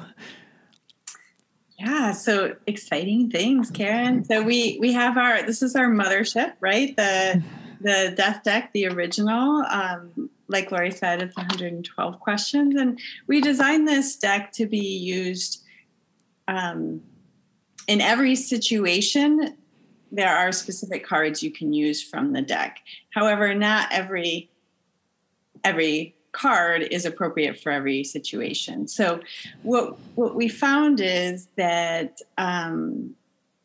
Yeah, so exciting things, Karen. So we we have our this is our mothership, right? The the death deck, the original. Um, like Lori said, it's one hundred twelve questions, and we designed this deck to be used um, in every situation. There are specific cards you can use from the deck. However, not every every card is appropriate for every situation. So what what we found is that um,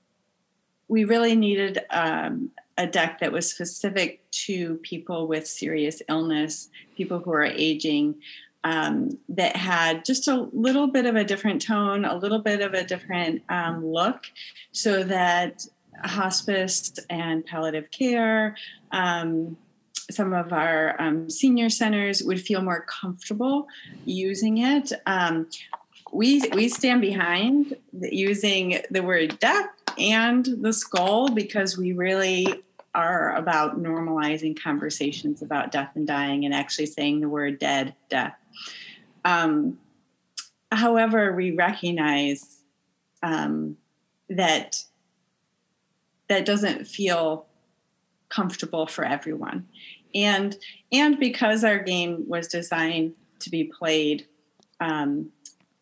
we really needed um, a deck that was specific to people with serious illness, people who are aging, um, that had just a little bit of a different tone, a little bit of a different um, look, so that hospice and palliative care, um, some of our um, senior centers would feel more comfortable using it. Um, we we stand behind the, using the word death and the skull, because we really are about normalizing conversations about death and dying, and actually saying the word dead, death. Um, however, we recognize um, that that doesn't feel comfortable for everyone. And and because our game was designed to be played um,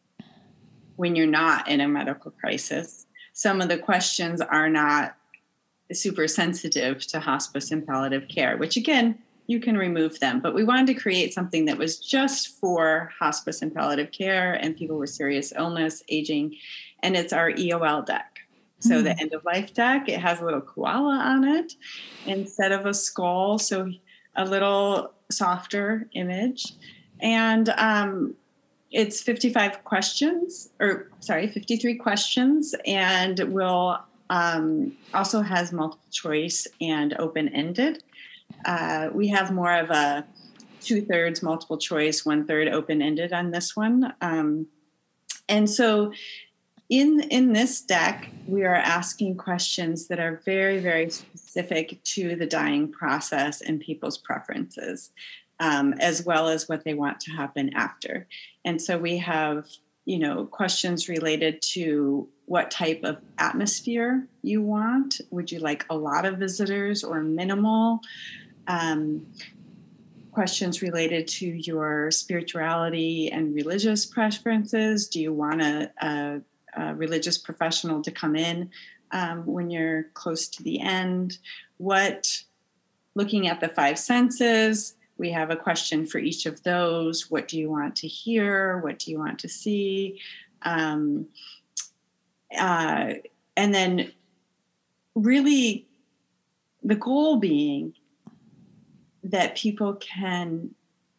when you're not in a medical crisis, some of the questions are not super sensitive to hospice and palliative care, which again, you can remove them. But we wanted to create something that was just for hospice and palliative care and people with serious illness, aging, and it's our E O L deck. So mm. the end of life deck, it has a little koala on it instead of a skull. So a little softer image. And um, it's fifty-five questions, or sorry, fifty-three questions, and will um, also has multiple choice and open-ended. Uh, we have more of a two-thirds multiple choice, one-third open-ended on this one. Um, and so In in this deck, we are asking questions that are very, very specific to the dying process and people's preferences, um, as well as what they want to happen after. And so we have, you know, questions related to what type of atmosphere you want. Would you like a lot of visitors or minimal? Um, questions related to your spirituality and religious preferences. Do you want a, a A religious professional to come in um, when you're close to the end? What, looking at the five senses, we have a question for each of those. What do you want to hear? What do you want to see? Um, uh, and then really the goal being that people can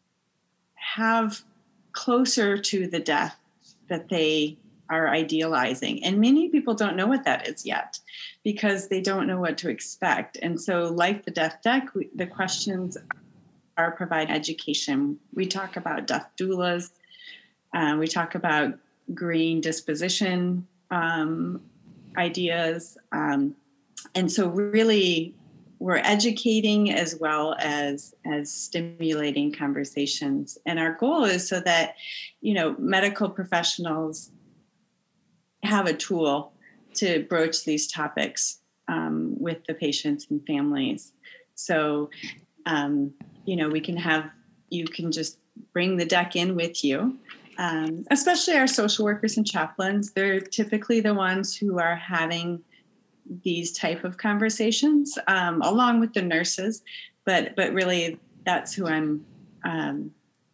have closer to the death that they are idealizing. And many people don't know what that is yet because they don't know what to expect. And so like the Death Deck, we, the questions are provide education. We talk about death doulas. Uh, we talk about green disposition um, ideas. Um, and so really we're educating as well as, as stimulating conversations. And our goal is so that, you know, medical professionals have a tool to broach these topics um, with the patients and families. So, um, you know, we can have, you can just bring the deck in with you, um, especially our social workers and chaplains. They're typically the ones who are having these type of conversations, um, along with the nurses, but, but really that's who I'm, um,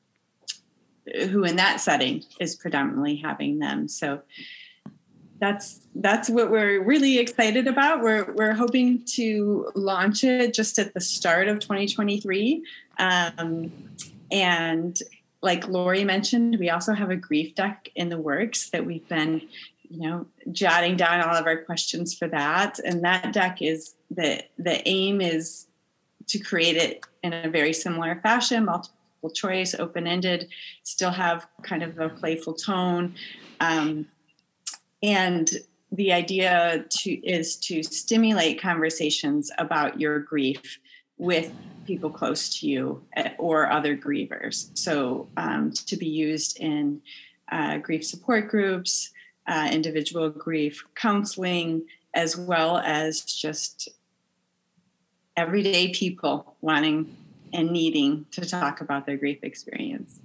who in that setting is predominantly having them. So that's, that's what we're really excited about. We're, we're hoping to launch it just at the start of twenty twenty-three. Um, and like Lori mentioned, we also have a grief deck in the works that we've been, you know, jotting down all of our questions for that. And that deck is the, the aim is to create it in a very similar fashion, multiple choice, open-ended, still have kind of a playful tone. Um, and the idea to, is to stimulate conversations about your grief with people close to you or other grievers. So um, to be used in uh, grief support groups, Uh, individual grief counseling, as well as just everyday people wanting and needing to talk about their grief experience.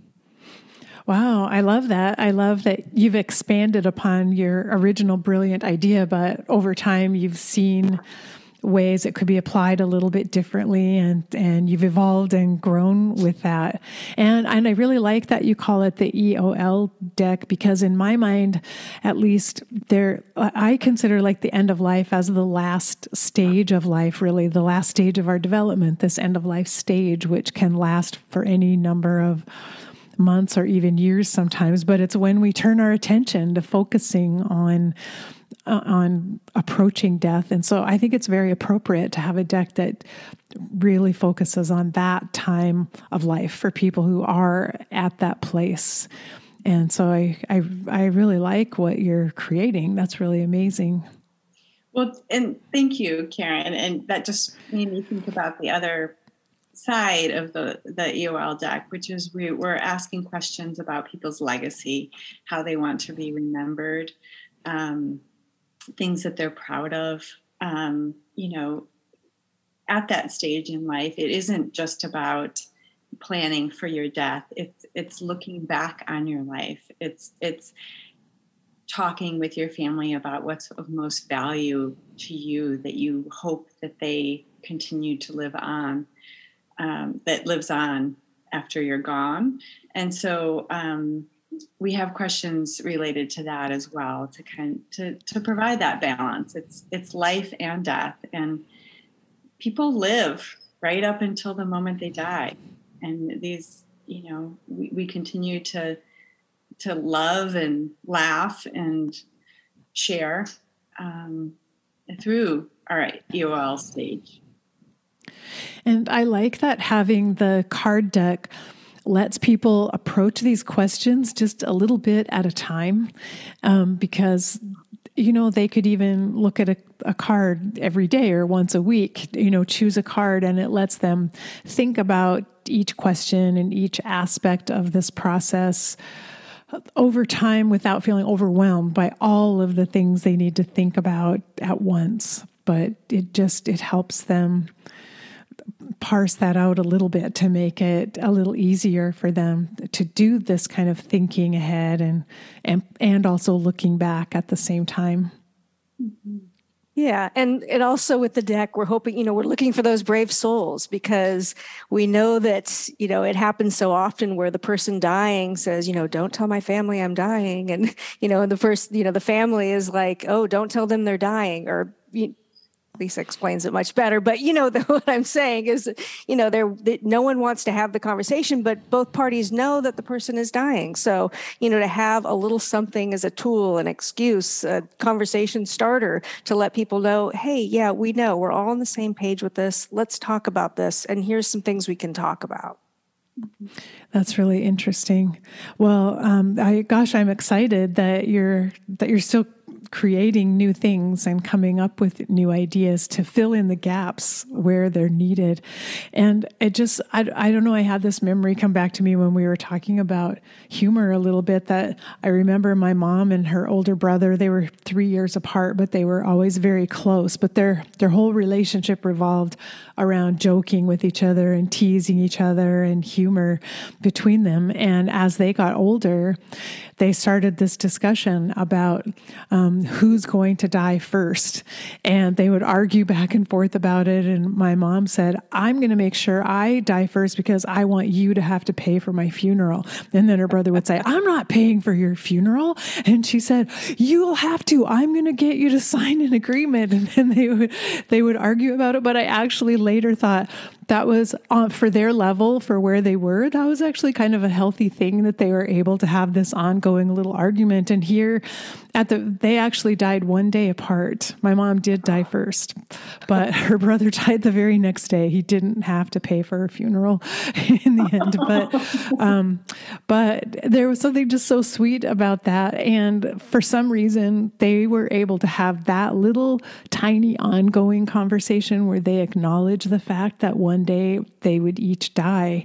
Wow, I love that. I love that you've expanded upon your original brilliant idea, but over time you've seen ways it could be applied a little bit differently, and, and you've evolved and grown with that. And, and I really like that you call it the E O L deck, because in my mind, at least, there, I consider like the end of life as the last stage of life, really the last stage of our development, this end of life stage, which can last for any number of months or even years sometimes. But it's when we turn our attention to focusing on Uh, on approaching death. And so I think it's very appropriate to have a deck that really focuses on that time of life for people who are at that place. And so I, I, I really like what you're creating. That's really amazing. Well, and thank you, Karen. And that just made me think about the other side of the, the E O L deck, which is we, we're asking questions about people's legacy, how they want to be remembered, um, things that they're proud of. Um, you know, at that stage in life, it isn't just about planning for your death. It's it's looking back on your life. It's it's talking with your family about what's of most value to you that you hope that they continue to live on, um, that lives on after you're gone. And so um, we have questions related to that as well, to kind to to provide that balance. It's it's life and death, and people live right up until the moment they die. And these, you know, we, we continue to to love and laugh and share um, through our E O L stage. And I like that having the card deck lets people approach these questions just a little bit at a time, um, because, you know, they could even look at a, a card every day or once a week, you know, choose a card, and it lets them think about each question and each aspect of this process over time without feeling overwhelmed by all of the things they need to think about at once. But it just, it helps them parse that out a little bit to make it a little easier for them to do this kind of thinking ahead and and and also looking back at the same time. Yeah. And and also with the deck, we're hoping, you know, we're looking for those brave souls, because we know that, you know, it happens so often where the person dying says, you know, don't tell my family I'm dying. And, you know, the first, you know, the family is like, oh, don't tell them they're dying, or, you Lisa explains it much better. But, you know, the, what I'm saying is, you know, there no one wants to have the conversation, but both parties know that the person is dying. So, you know, to have a little something as a tool, an excuse, a conversation starter to let people know, hey, yeah, we know we're all on the same page with this. Let's talk about this. And here's some things we can talk about. That's really interesting. Well, um, I, gosh, I'm excited that you're that you're still creating new things and coming up with new ideas to fill in the gaps where they're needed. And it just, I, I don't know, I had this memory come back to me when we were talking about humor a little bit, that I remember my mom and her older brother, they were three years apart, but they were always very close. But their, their whole relationship revolved around joking with each other and teasing each other and humor between them. And as they got older, they started this discussion about um, who's going to die first. And they would argue back and forth about it. And my mom said, I'm going to make sure I die first because I want you to have to pay for my funeral. And then her brother would say, I'm not paying for your funeral. And she said, you'll have to. I'm going to get you to sign an agreement. And then they would, they would argue about it. But I actually later thought, that was uh, for their level, for where they were, that was actually kind of a healthy thing that they were able to have this ongoing little argument. And here at the, they actually died one day apart. My mom did die first, but her brother died the very next day. He didn't have to pay for her funeral in the end, but, um, but there was something just so sweet about that. And for some reason, they were able to have that little tiny ongoing conversation where they acknowledge the fact that one day they would each die.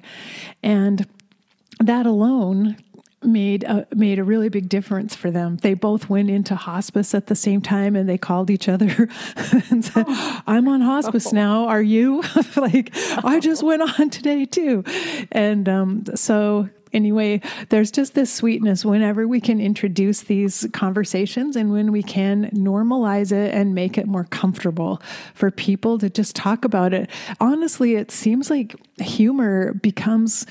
And that alone made a, made a really big difference for them. They both went into hospice at the same time, and they called each other and said, I'm on hospice now. Are you? Like, I just went on today too. And um, so anyway, there's just this sweetness whenever we can introduce these conversations and when we can normalize it and make it more comfortable for people to just talk about it. Honestly, it seems like humor becomes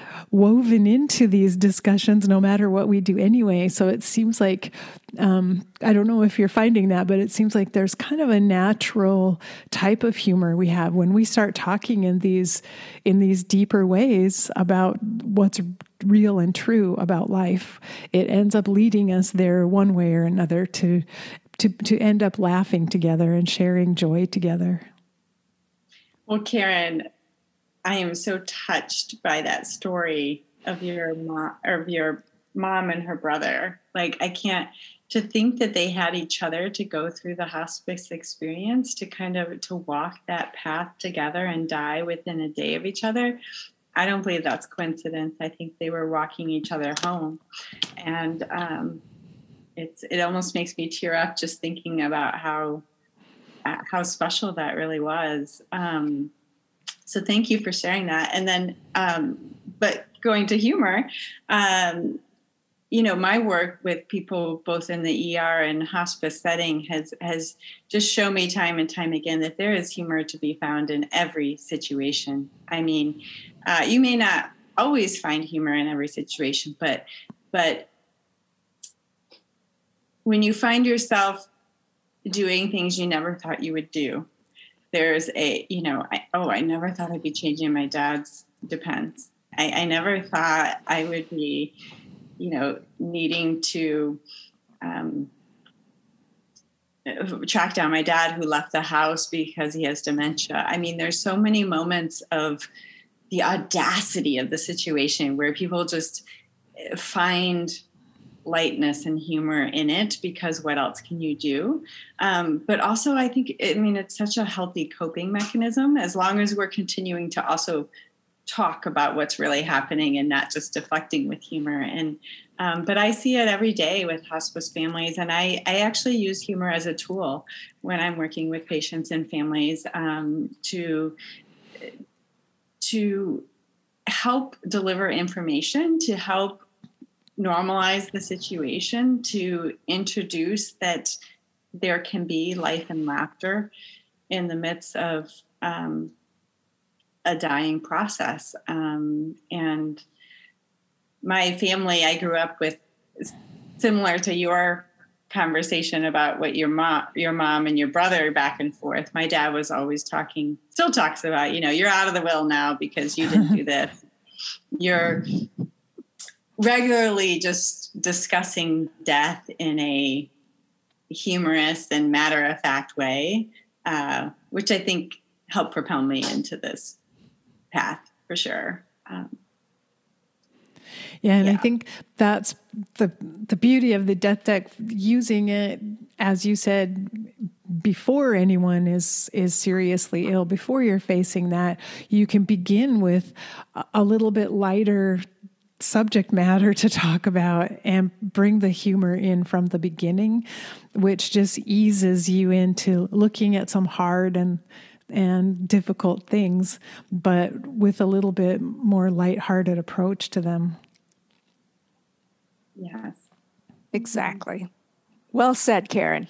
woven into these discussions no matter what we do anyway. So it seems like, um, I don't know if you're finding that, but it seems like there's kind of a natural type of humor we have when we start talking in these, in these deeper ways about what's real and true about life. It ends up leading us there one way or another to, to, to end up laughing together and sharing joy together. Well, Karen, I am so touched by that story of your mom, of your mom and her brother. Like, I can't, to think that they had each other to go through the hospice experience, to kind of, to walk that path together and die within a day of each other. I don't believe that's coincidence. I think they were walking each other home. And um, it's, it almost makes me tear up just thinking about how, how special that really was. Um, So thank you for sharing that. And then, um, but going to humor, um, you know, my work with people both in the E R and hospice setting has has just shown me time and time again that there is humor to be found in every situation. I mean, uh, you may not always find humor in every situation, but but when you find yourself doing things you never thought you would do, there's a, you know, I, oh, I never thought I'd be changing my dad's Depends. I, I never thought I would be, you know, needing to um, track down my dad who left the house because he has dementia. I mean, there's so many moments of the audacity of the situation where people just find lightness and humor in it, because what else can you do? Um, but also, I think, I mean, it's such a healthy coping mechanism as long as we're continuing to also talk about what's really happening and not just deflecting with humor. And um, but I see it every day with hospice families, and I, I actually use humor as a tool when I'm working with patients and families um, to to help deliver information, to help normalize the situation, to introduce that there can be life and laughter in the midst of um, a dying process. Um, and my family, I grew up with, similar to your conversation about what your mom, your mom and your brother back and forth. My dad was always talking, still talks about, you know, you're out of the will now because you didn't do this. You're regularly just discussing death in a humorous and matter-of-fact way, uh, which I think helped propel me into this path for sure. Um, Yeah, and Yeah. I think that's the the beauty of the death deck, using it, as you said, before anyone is is seriously ill, before you're facing that. You can begin with a, a little bit lighter subject matter to talk about and bring the humor in from the beginning, which just eases you into looking at some hard and and difficult things, but with a little bit more lighthearted approach to them. yes. Exactly. Well said, Karen.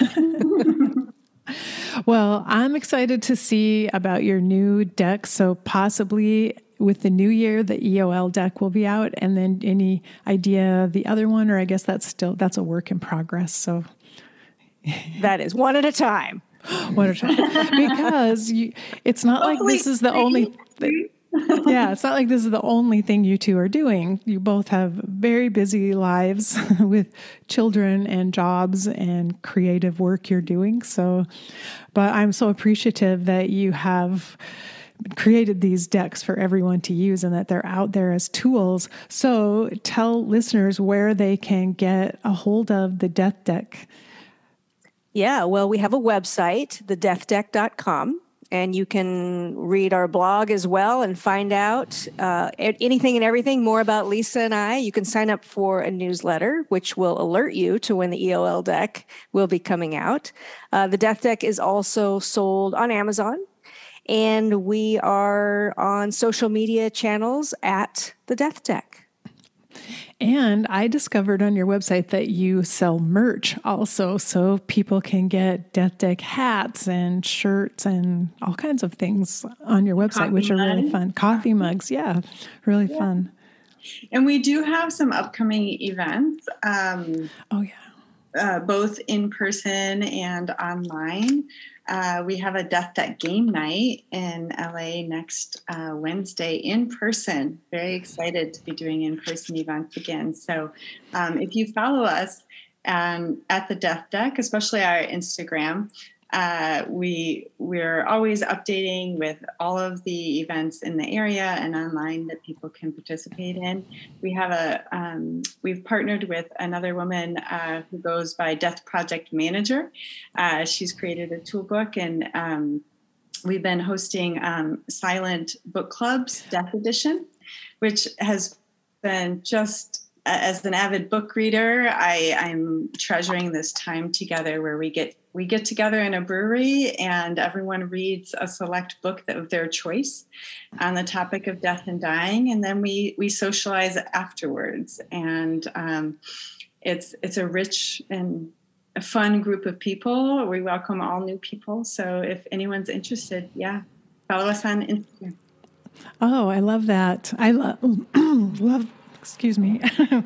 Well, I'm excited to see about your new deck. So possibly with the new year, the E O L deck will be out, and then any idea of the other one, or I guess that's still, that's a work in progress. So That is one at a time. one at a time. Because you, it's not like this is the only thing. Yeah, it's not like this is the only thing you two are doing. You both have very busy lives with children and jobs and creative work you're doing. So, but I'm so appreciative that you have created these decks for everyone to use and that they're out there as tools. So tell listeners where they can get a hold of the Death Deck. Yeah, well, we have a website, the death deck dot com. And you can read our blog as well and find out uh, anything and everything more about Lisa and I. You can sign up for a newsletter, which will alert you to when the E O L deck will be coming out. Uh, the Death Deck is also sold on Amazon. And we are on social media channels at the Death Deck. And I discovered on your website that you sell merch also, so people can get Death Deck hats and shirts and all kinds of things on your website, Coffee which are mug. really fun. Coffee mugs, yeah, really Yeah. fun. And we do have some upcoming events, um, Oh, yeah. uh, both in person and online. Uh, we have a Death Deck game night in L A next uh, Wednesday in person. Very excited to be doing in-person events again. So um, if you follow us um, at the Death Deck, especially our Instagram, uh, we, we're always updating with all of the events in the area and online that people can participate in. We have a, um, we've partnered with another woman uh, who goes by Death Project Manager. Uh, she's created a tool book, and um, we've been hosting um, silent book clubs, Death Edition, which has been just, as an avid book reader, I, I'm treasuring this time together where we get we get together in a brewery and everyone reads a select book that, of their choice on the topic of death and dying, and then we we socialize afterwards. And um, it's it's a rich and a fun group of people. We welcome all new people. So if anyone's interested, yeah, follow us on Instagram. Oh, I love that. I lo- love, excuse me.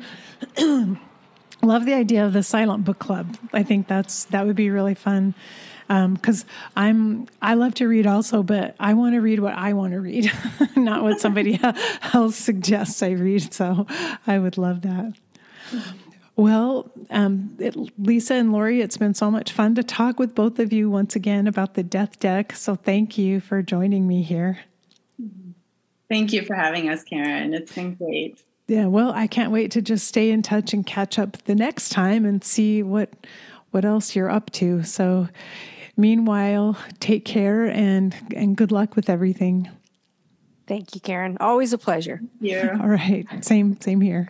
Love the idea of the silent book club. I think that's that would be really fun, because um, I'm I love to read also, but I want to read what I want to read, not what somebody else suggests I read. So I would love that. Well, um, it, Lisa and Lori, it's been so much fun to talk with both of you once again about the Death Deck. So thank you for joining me here. Thank you for having us, Karen. It's been great. Yeah, well, I can't wait to just stay in touch and catch up the next time and see what what else you're up to. So meanwhile, take care and, and good luck with everything. Thank you, Karen. Always a pleasure. Yeah. All right. Same, same here.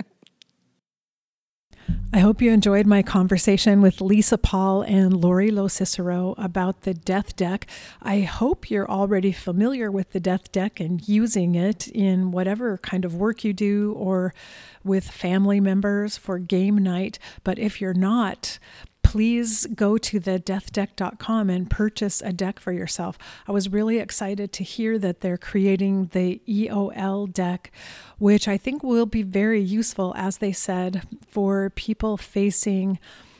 I hope you enjoyed my conversation with Lisa Paul and Lori LoCicero about the Death Deck. I hope you're already familiar with the Death Deck and using it in whatever kind of work you do or with family members for game night. But if you're not, please go to the death deck dot com and purchase a deck for yourself. I was really excited to hear that they're creating the E O L deck, which I think will be very useful, as they said, for people facing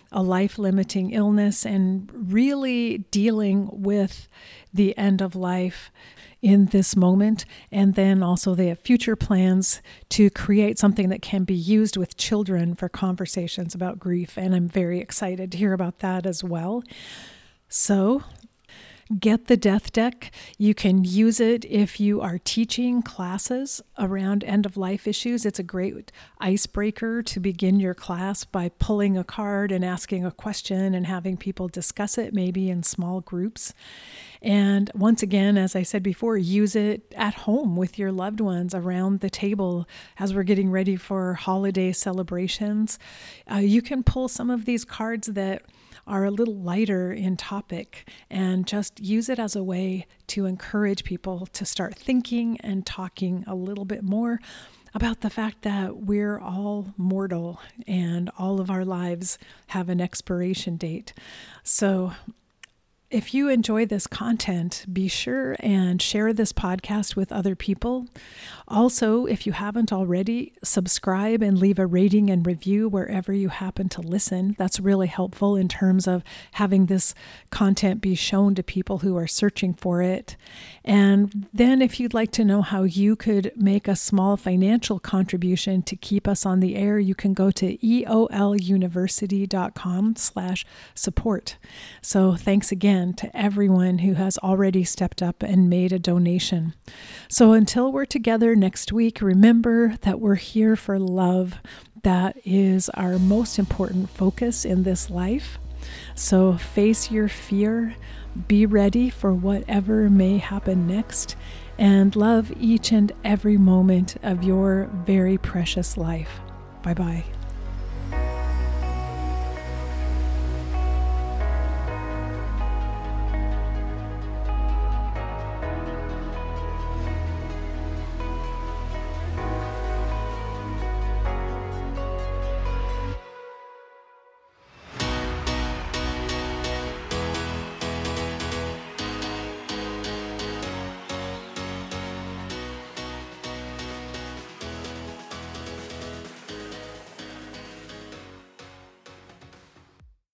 a life-limiting illness and really dealing with the end of life in this moment. And then also they have future plans to create something that can be used with children for conversations about grief. And I'm very excited to hear about that as well. So get the Death Deck. You can use it if you are teaching classes around end-of-life issues. It's a great icebreaker to begin your class by pulling a card and asking a question and having people discuss it, maybe in small groups. And once again, as I said before, use it at home with your loved ones around the table as we're getting ready for holiday celebrations. Uh, you can pull some of these cards that are a little lighter in topic and just use it as a way to encourage people to start thinking and talking a little bit more about the fact that we're all mortal and all of our lives have an expiration date. So if you enjoy this content, be sure and share this podcast with other people. Also, if you haven't already, subscribe and leave a rating and review wherever you happen to listen. That's really helpful in terms of having this content be shown to people who are searching for it. And then if you'd like to know how you could make a small financial contribution to keep us on the air, you can go to eoluniversity.com slash support. So thanks again to everyone who has already stepped up and made a donation. So until we're together next week, remember that we're here for love. That is our most important focus in this life. So face your fear, be ready for whatever may happen next, and love each and every moment of your very precious life. Bye-bye.